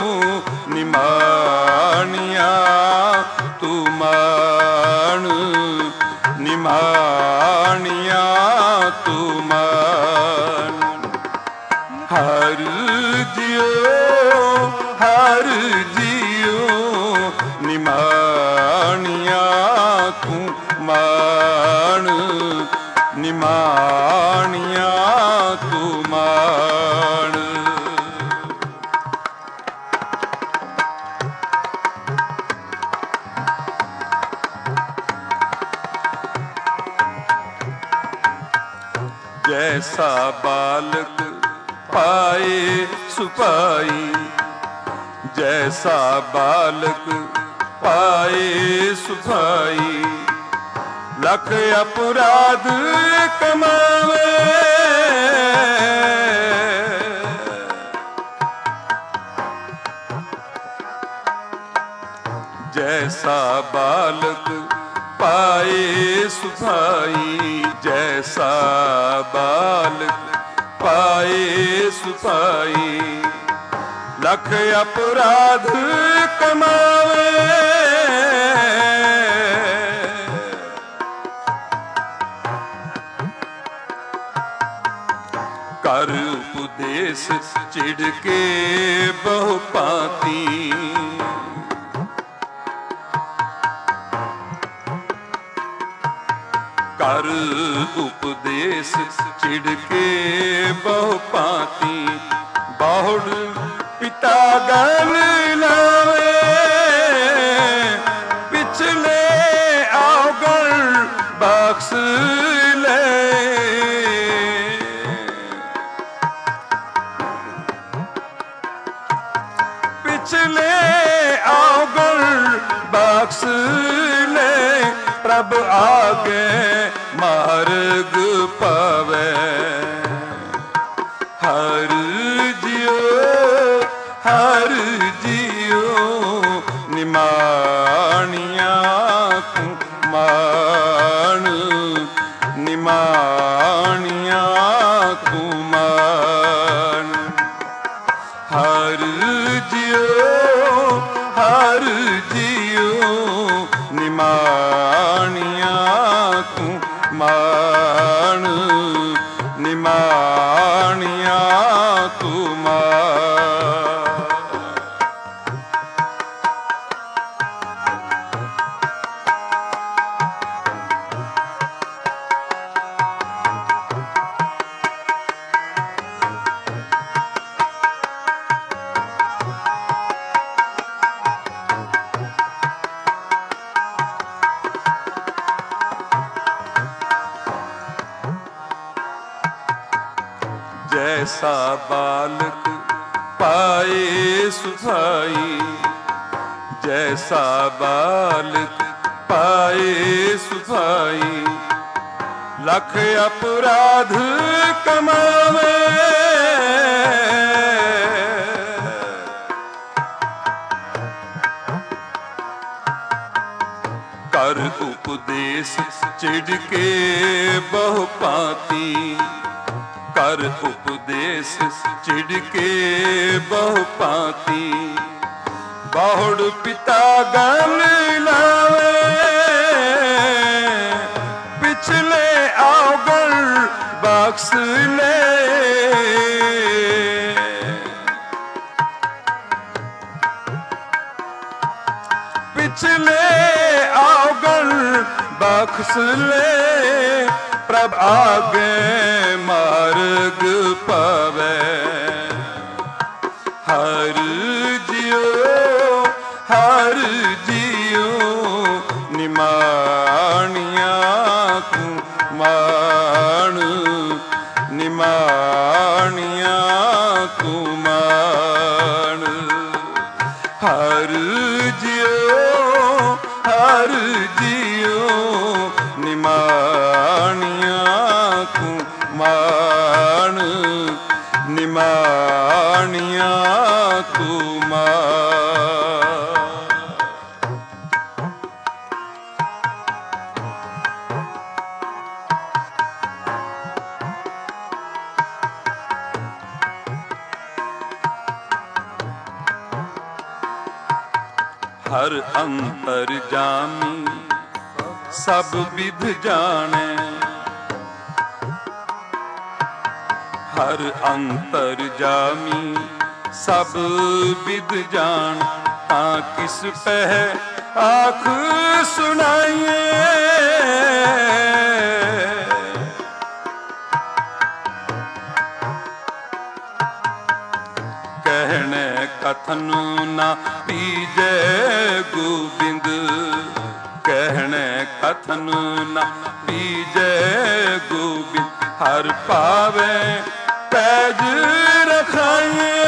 A: निमानिया तू मान। निमानिया तू मान। हर जियो हर जियो, निमानिया तू मान। निमानिया तू मान। जैसा बालक पाए सुपाई, जैसा बालक पाए सुपाई, लख अपराध कमावे। बालक पाए सुभाई, जैसा बालक पाए सुभाई। लख अपराध कमावे, कर उपदेश चिढ़ के बहु पाती। कर उपदेश चिढ़ के बहु पाती। बहुड़ पिता गन लावे, पिछले अवगुण बख्श ले। पिछले अवगुण बख्श ले, प्रभ आगे मार्ग पावे। हर जियो हर जियो, निमाणिया कुमान, निमाणिया कुमान। हर जियो हर जियो, निमाणिया कुमान, निमाणिया कुमान। जैसा बालक पाए सुभाई, जैसा बालक पाए सुभाई। लख अपराध कमावे, कर उपदेश चिढ़ के बहु पाती। कर उपदेश चिढ़ के बहु पाती। बहुड़ पिता गन लावे, पिछले अवगुण बख्श ले। पिछले अवगुण बख्श ले, प्रभ आगे मार्ग पावे। हर जियो हर जियो, निमाणिया कुमान, निमाणिया कुमान। हर जियो हर जियो, निमाणिया कुमान, निमाणिया कुमान। हर अंतर्जामी सब विध जाने। हर अंतर्जामी सब विद जान। हाँ किस पह आँख सुनाइए, कहने कथन ना पीजे गोविंद। कहने कथन ना पीजे गोविंद। हर पावे पैज रखाइए,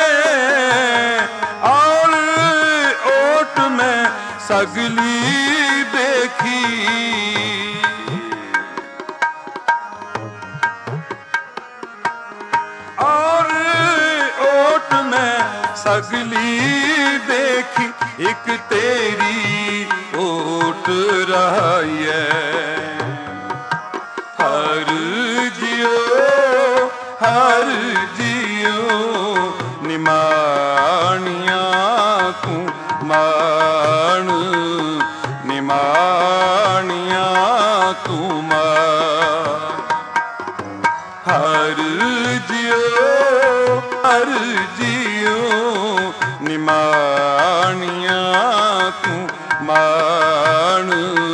A: और ओट में सगली देखी। और ओट में सगली देखी, एक तेरी ओट रहिए। हर जियो हर जियो निमाणिया तू मान, निमाणिया तू मान। हर जियो निमाणिया तू मान,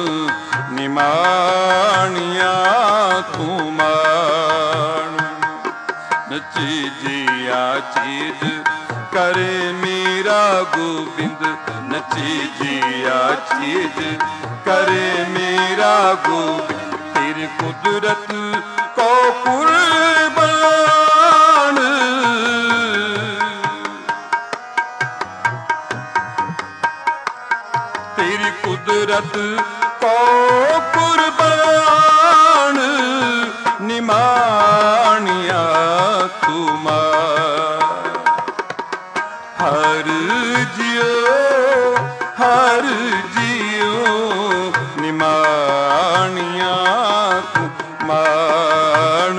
A: निमाणिया तू मान। नची जिया चीज करे मीरा गोबिंद, नची जिया चीज करे मीरा गोबिंद। तेरी कुदरत को कुर्बान, तेरी कुदरत को कुर्बान, निमाणिया तू मान। हर जियो निमाणिया तू मान,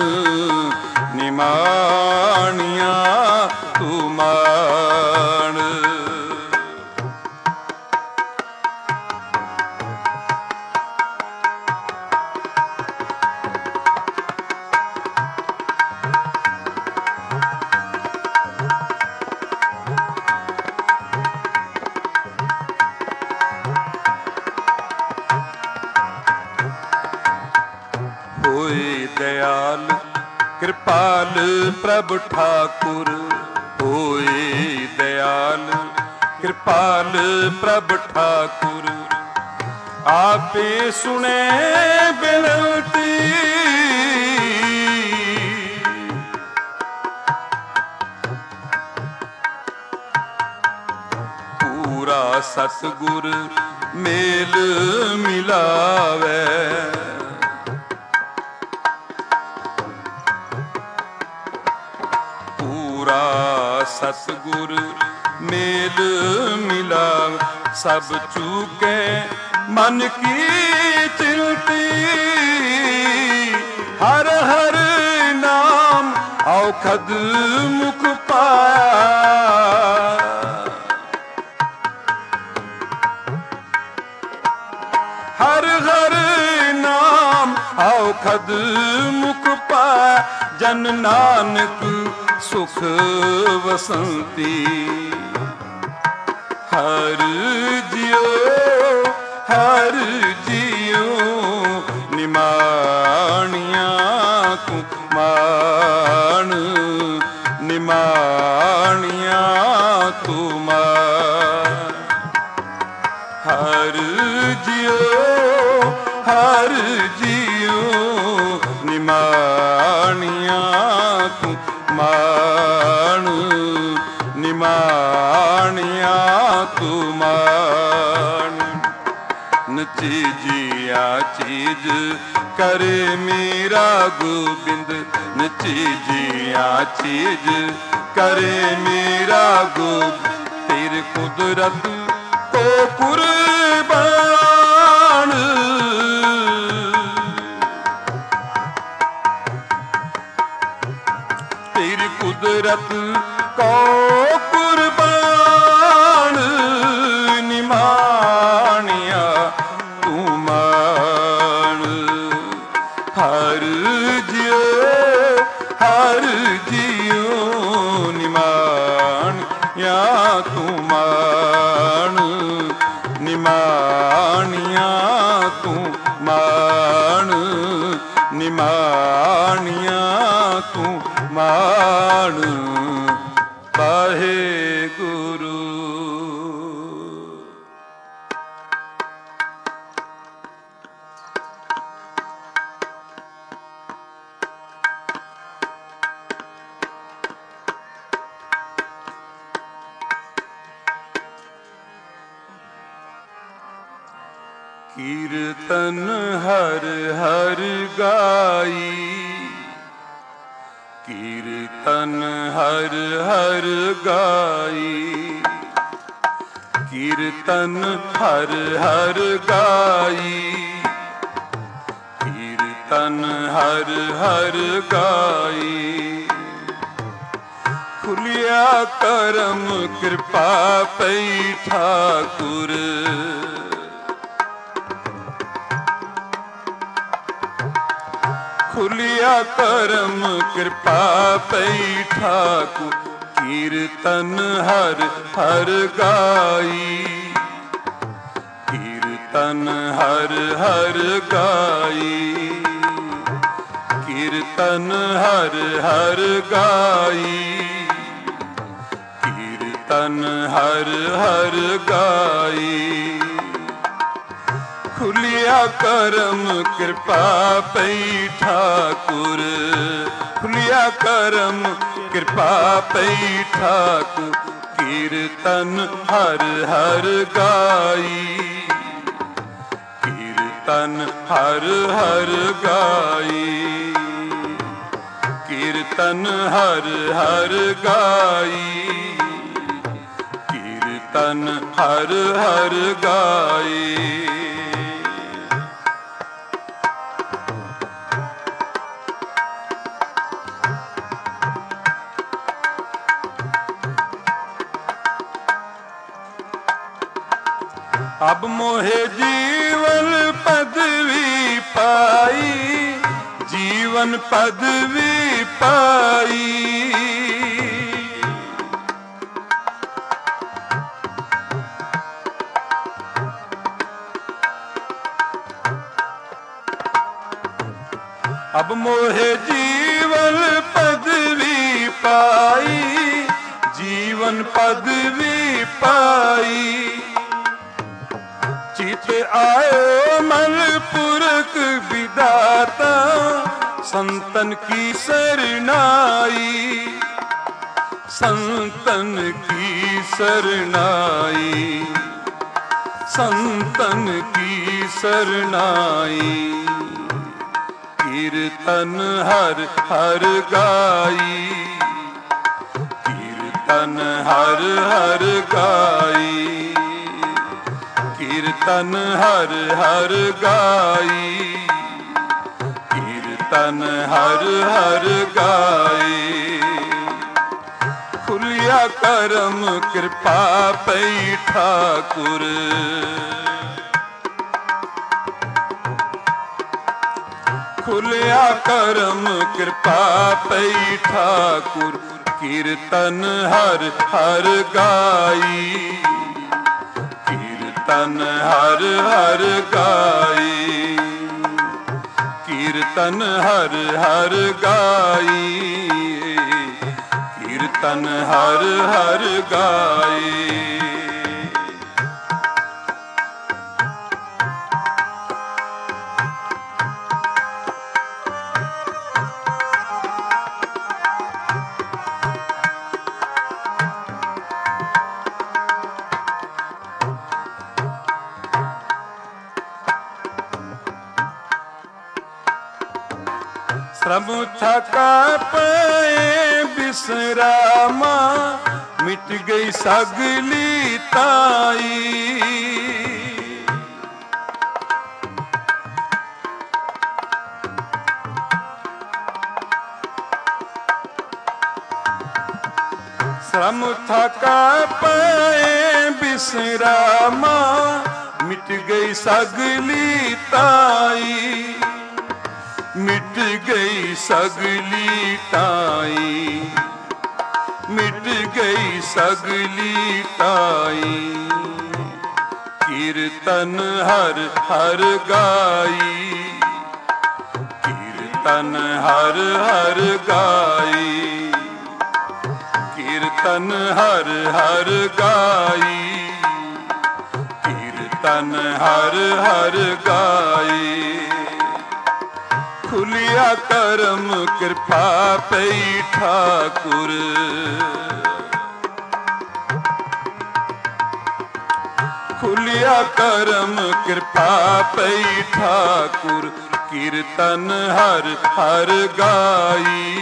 A: निमाणिया तू मान। होए दयाल कृपाल प्रभु ठाकुर, होए दयाल कृपाल प्रभु ठाकुर। आपे सुने बिनती, पूरा सतगुर मेल मिलावे। पूरा सतगुर मेल मिला, सब चूके मन की चिंती। हर हर नाम औखद मुख पाया, हर हर नाम औखद मुख पाया। जन नानक सुख वसंती। हर जियो निमाणिया तू मान, निमाणिया तू मान। हर जियो निमाणिया तू मान, निमाणिया तू मान। नची जिया चीज करे मीरा गोबिंद, नची जिया चीज करे मीरा गोबिंद। तेरी कुदरत को कुर्बान, तेरी कुदरत को कुर्बान, निमाणिया तू मान। हर जियो निमाणिया तू मान, निमाणिया तू मान, निमाणिया तू मान। वाहेगुरु। कीर्तन हर हर गाई, कीर्तन हर हर गाई। कीर्तन हर हर गाई, कीर्तन हर हर गाई। खुलिया करम कृपा पई ठाकुर, खुलिया करम कृपा पई ठाकुर। कीर्तन हर हर गाई, कीर्तन हर हर गाई, कीर्तन हर हर गाई, कीर्तन हर हर गाई। खुलिया करम कृपा पई ठाकुर, खुलिया करम कृपा पई ठाकुर। कीर्तन हर हर गाई, कीर्तन हर हर गाई, कीर्तन हर हर गाई, कीर्तन हर हर गाई। अब मोहे जीवन पदवी पाई, जीवन पदवी पाई। अब मोहे जीवन पदवी पाई, जीवन पदवी पाई। चित आयो मन पुरख विदाता, संतन की शरणाई, संतन की शरणाई, संतन की शरणाई। कीर्तन हर हर गाई, कीर्तन हर हर गाई, कीर्तन हर हर गाई, कीर्तन हर हर गाई। खुलिया करम कृपा पई ठाकुर, खुलिया करम कृपा पई ठाकुर। कीर्तन हर हर गाई, कीर्तन हर हर गाई, कीर्तन हर हर गाई, कीर्तन हर हर गाई। श्रम थका पे बिसरामा, मिट गई सगली ताई। श्रम थका पे बिसरामा, मिट गई सगली ताई, मिट गई सगली ताई, मिट गई सगली ताई। कीर्तन हर हर गाई, कीर्तन हर हर गाई, कीर्तन हर हर गाई, कीर्तन हर हर गाई। खुलिया करम कृपा पई ठाकुर, खुलिया करम कृपा पई ठाकुर। कीर्तन हर हर गाई,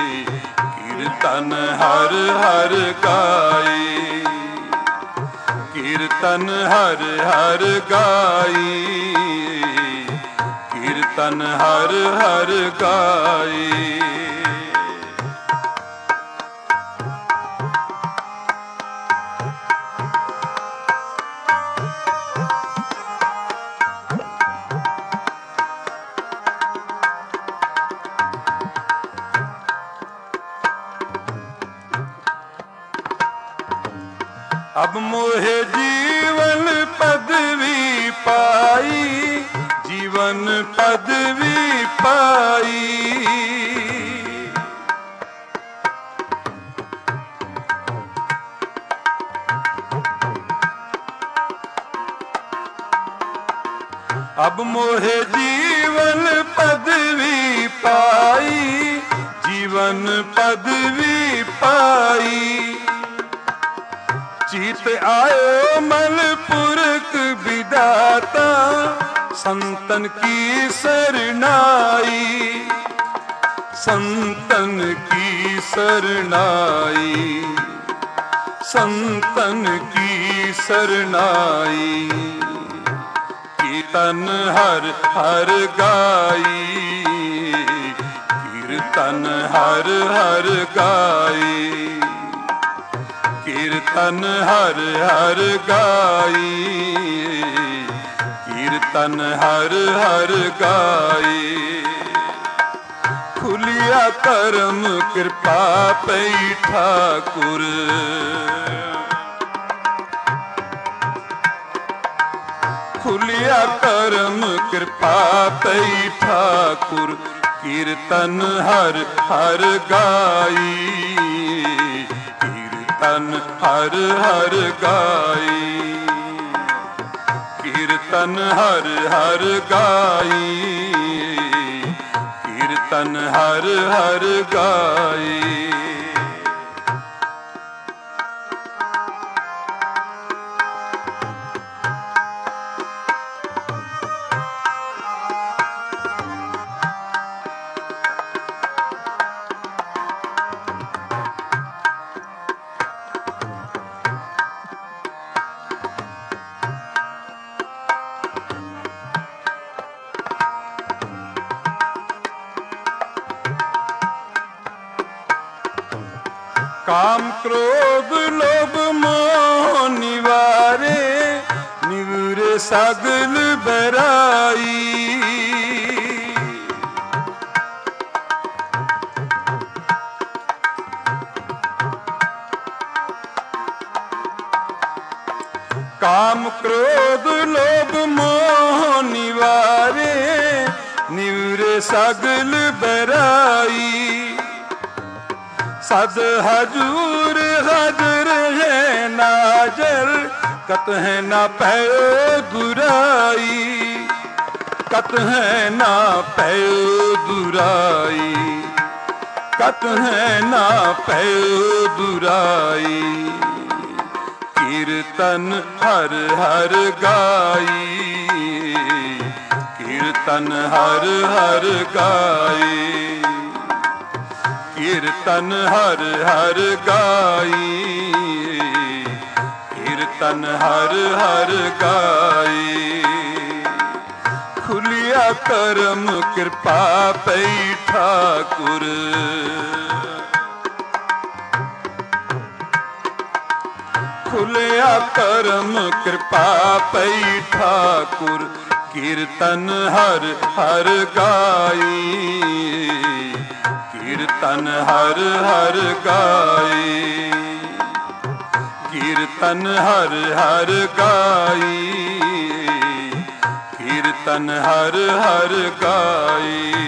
A: कीर्तन हर हर गाई, कीर्तन हर हर गाई, कीर्तन हर हर गाई। अब मोहे जीवन पदवी पाई, जीवन पदवी पाई। अब मोहे जीवन पदवी पाई, जीवन पदवी पाई। चीत आयो मन पुरख विदाता, संतन की शरणाई, संतन की शरणाई, संतन की शरणाई। कीर्तन हर हर गाई, कीर्तन हर हर गाई, कीर्तन हर हर गाई, कीर्तन हर हर गाई। खुलिया करम कृपा पई ठाकुर, खुलिया करम कृपा पई ठाकुर। कीर्तन हर हर गाई, कीर्तन हर हर गाई, कीर्तन हर हर गाई, कीर्तन हर हर गाई। काम क्रोध लोभ मोह निवारे, निवरे सगल बराई। काम क्रोध लोभ मोह निवारे, निवरे सगल बराई। सद हजूर हाजर है नाजर, कत है ना पयो बुराई, कत है ना पयो बुराई, कत है ना पयो बुराई। कीर्तन हर हर गाई, कीर्तन हर हर गाई, कीर्तन हर हर गाई, कीर्तन हर हर गाई। खुलिया करम कृपा पई ठाकुर, खुलिया करम कृपा पई ठाकुर। कीर्तन हर हर गाई, कीर्तन हर हर गाई, कीर्तन हर हर गाई, कीर्तन हर हर गाई।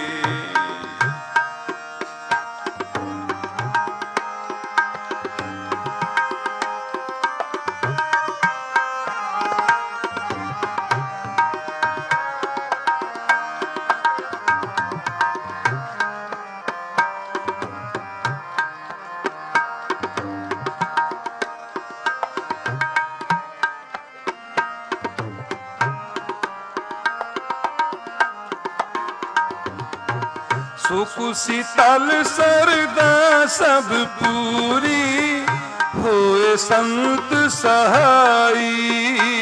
A: सुख शीतल सरदा सब पूरी, होए संत सहाई।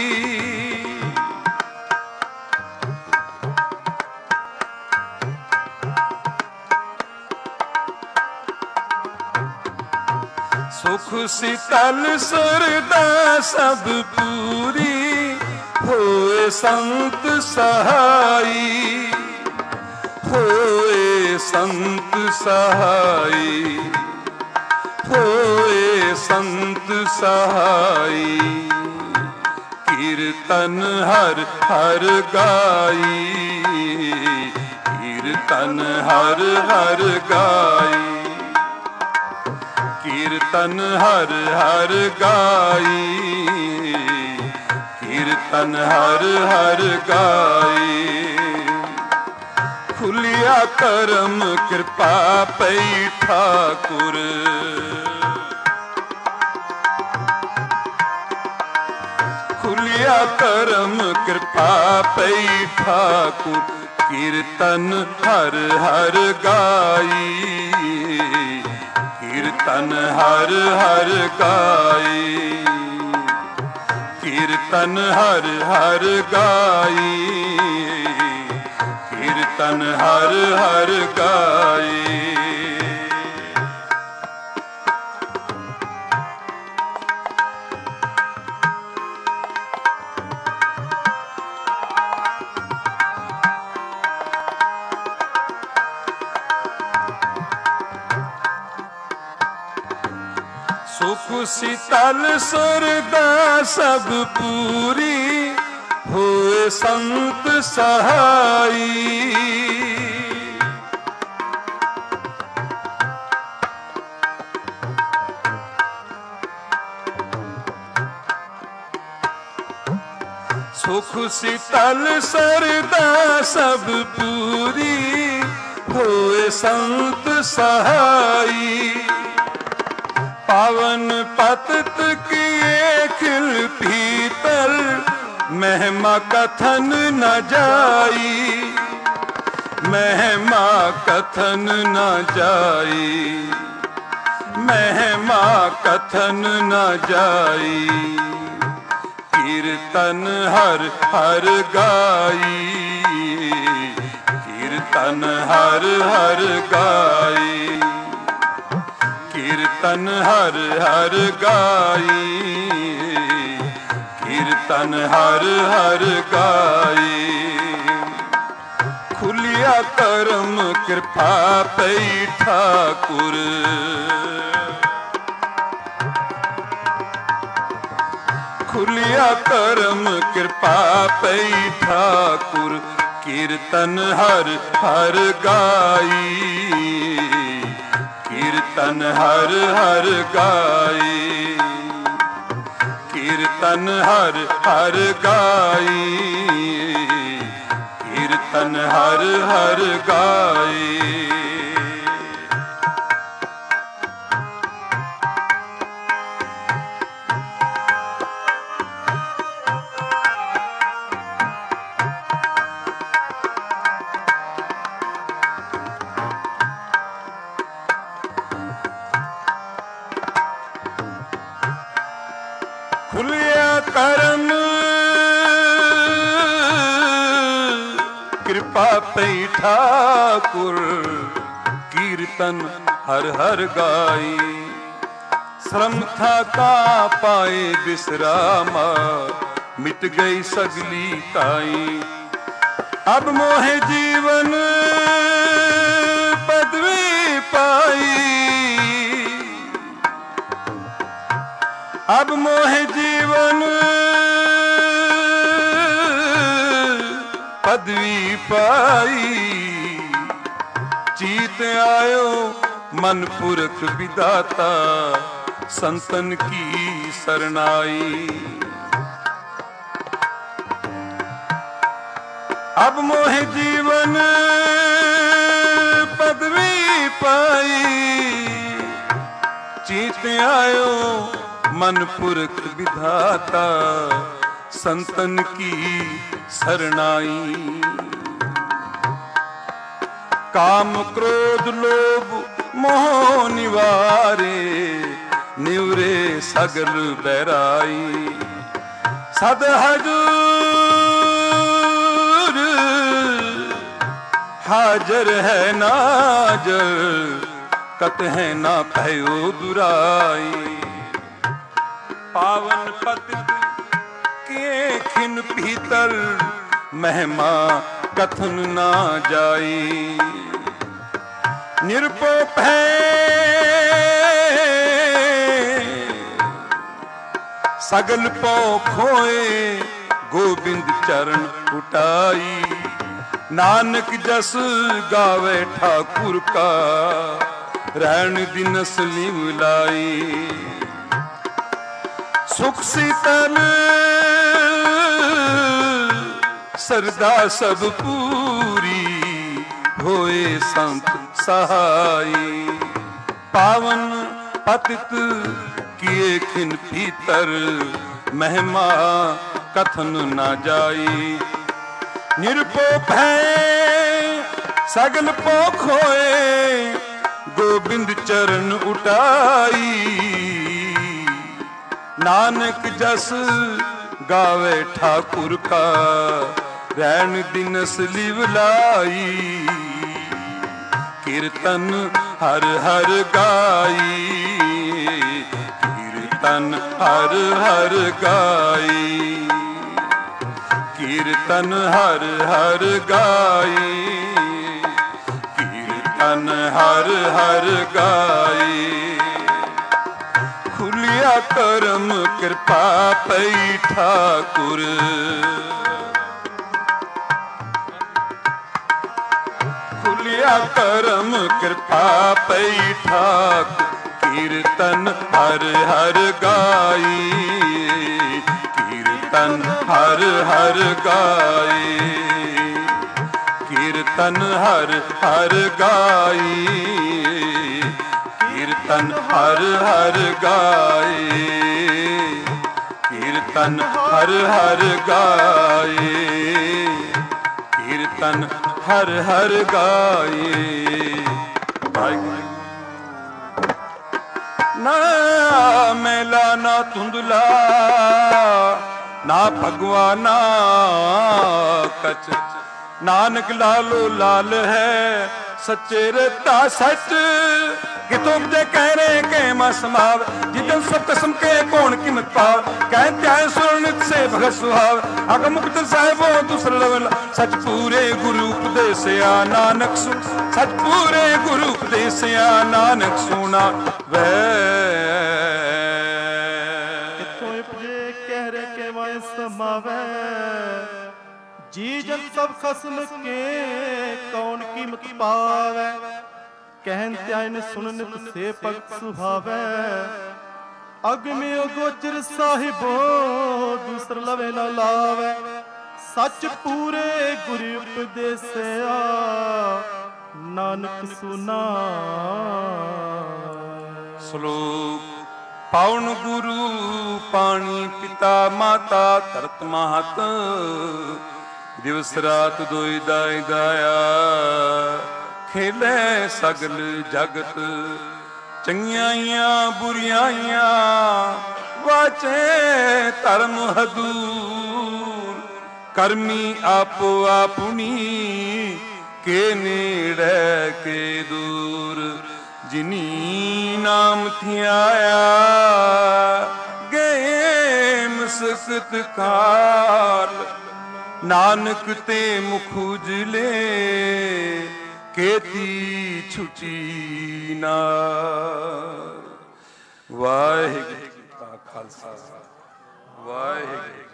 A: सुख शीतल सरदा सब पूरी, होए संत सहाई, होए संत सहाई, होए संत सहाई। कीर्तन हर हर गाई, कीर्तन हर हर गाई, कीर्तन हर हर गाई, कीर्तन हर हर गाई। खुलिया करम कृपा पई ठाकुर, खुलिया करम कृपा पई ठाकुर। कीर्तन हर हर गाई, कीर्तन हर हर गाई, कीर्तन हर हर गाई, कीर्तन हर हर गाई। सुख शीतल सरदा सब पूरी, होए संत सहाई। सुख शीतल सरदा सब पूरी, होए संत सहाई। पावन पतित किए खिल पीतल, महिमा कथन न जाई, महिमा कथन न जाई, महिमा कथन न जाई। कीर्तन हर हर गाई, कीर्तन हर हर गाई, कीर्तन हर हर गाई, कीर्तन हर हर गाई। खुलिया करम कृपा पई ठाकुर, खुलिया करम कृपा पई ठाकुर। कीर्तन हर हर गाई, कीर्तन हर हर गाई, कीर्तन हर हर गाई, कीर्तन हर हर गाई। खुलिया करम कृपा पई ठाकुर, कीर्तन हर हर गाई। श्रम था का पाए विश्रामा, मिट गई सगली काई। अब मोहे जीवन पदवी पाई, अब मोहे जीवन पदवी पाई। जीत आयो मन पुरख विदाता, संतन की शरणाई। अब मोहे जीवन पदवी पाई, जीत आयो मन पुरख विधाता, संतन की शरणाई। काम क्रोध लोभ मोह निवारे, निवरे सगल बैराई सद हजूर हाजर है नाजर कत है ना भयो दुराई पावन पतित के खिन भीतर महिमा कथन ना जाई निरपोप है सगल पौ खोए गोबिंद चरण उठाई नानक जस गावे ठाकुर का रहन दिन असली मिलाई सुख शीतल सरदा सब पूरी होए संत सहाई पावन पतित किए खिन भीतर महिमा कथन ना जाई निरपोप है सगल पो खोए गोबिंद चरण उठाई नानक जस गावे ठाकुर का रैन दिन असली बुलाई कीर्तन हर हर गाई कीर्तन हर हर गाई कीर्तन हर हर गाई कीर्तन हर हर गाई खुलिया करम कृपा पई ठाकुर खुलिया करम कृपा पई ठाकुर कीर्तन हर हर गाई कीर्तन हर हर गाई कीर्तन हर हर गाई कीर्तन हर हर गाई कीर्तन हर हर गाई कीर्तन हर हर गाई ना मेला ना धुंधला ना भगवाना कच नानक लालो लाल है सच्चे रता सच कि तुम जे कह रहे के मसमाव जिदन सब कसम के कौन कीमत पाव कहते हैं सुनित से भगत सुहाव अग मुक्त साहिबो दूसरा लवल सच पूरे गुरु उपदेश या नानक सुन सच पूरे गुरु उपदेश या नानक सुना वे
B: कितों उपजे कह रहे के मैं समावे जी जन सब खसम के कौन कीमत पावे कहन त्यान सुनन से भगत सुहावे अग्नि गोचर साहिबो दूसर लवे न लावे सच पूरे गुरु उपदेसिया नानक सुना
A: श्लोक पावन गुरु पानी पिता माता तरत महत दिवस रात दोई दाई दाया खेले सगल जगत चंगियाइया बुरियाइया वाचे धर्म हदूर कर्मी आपो आपनी के नेड़े के दूर जिनी नाम थियाया गए मसकत काल नानक ते मुख उजले केती छुटी ना वाहिगुरू जी का खालसा वाहिगुरू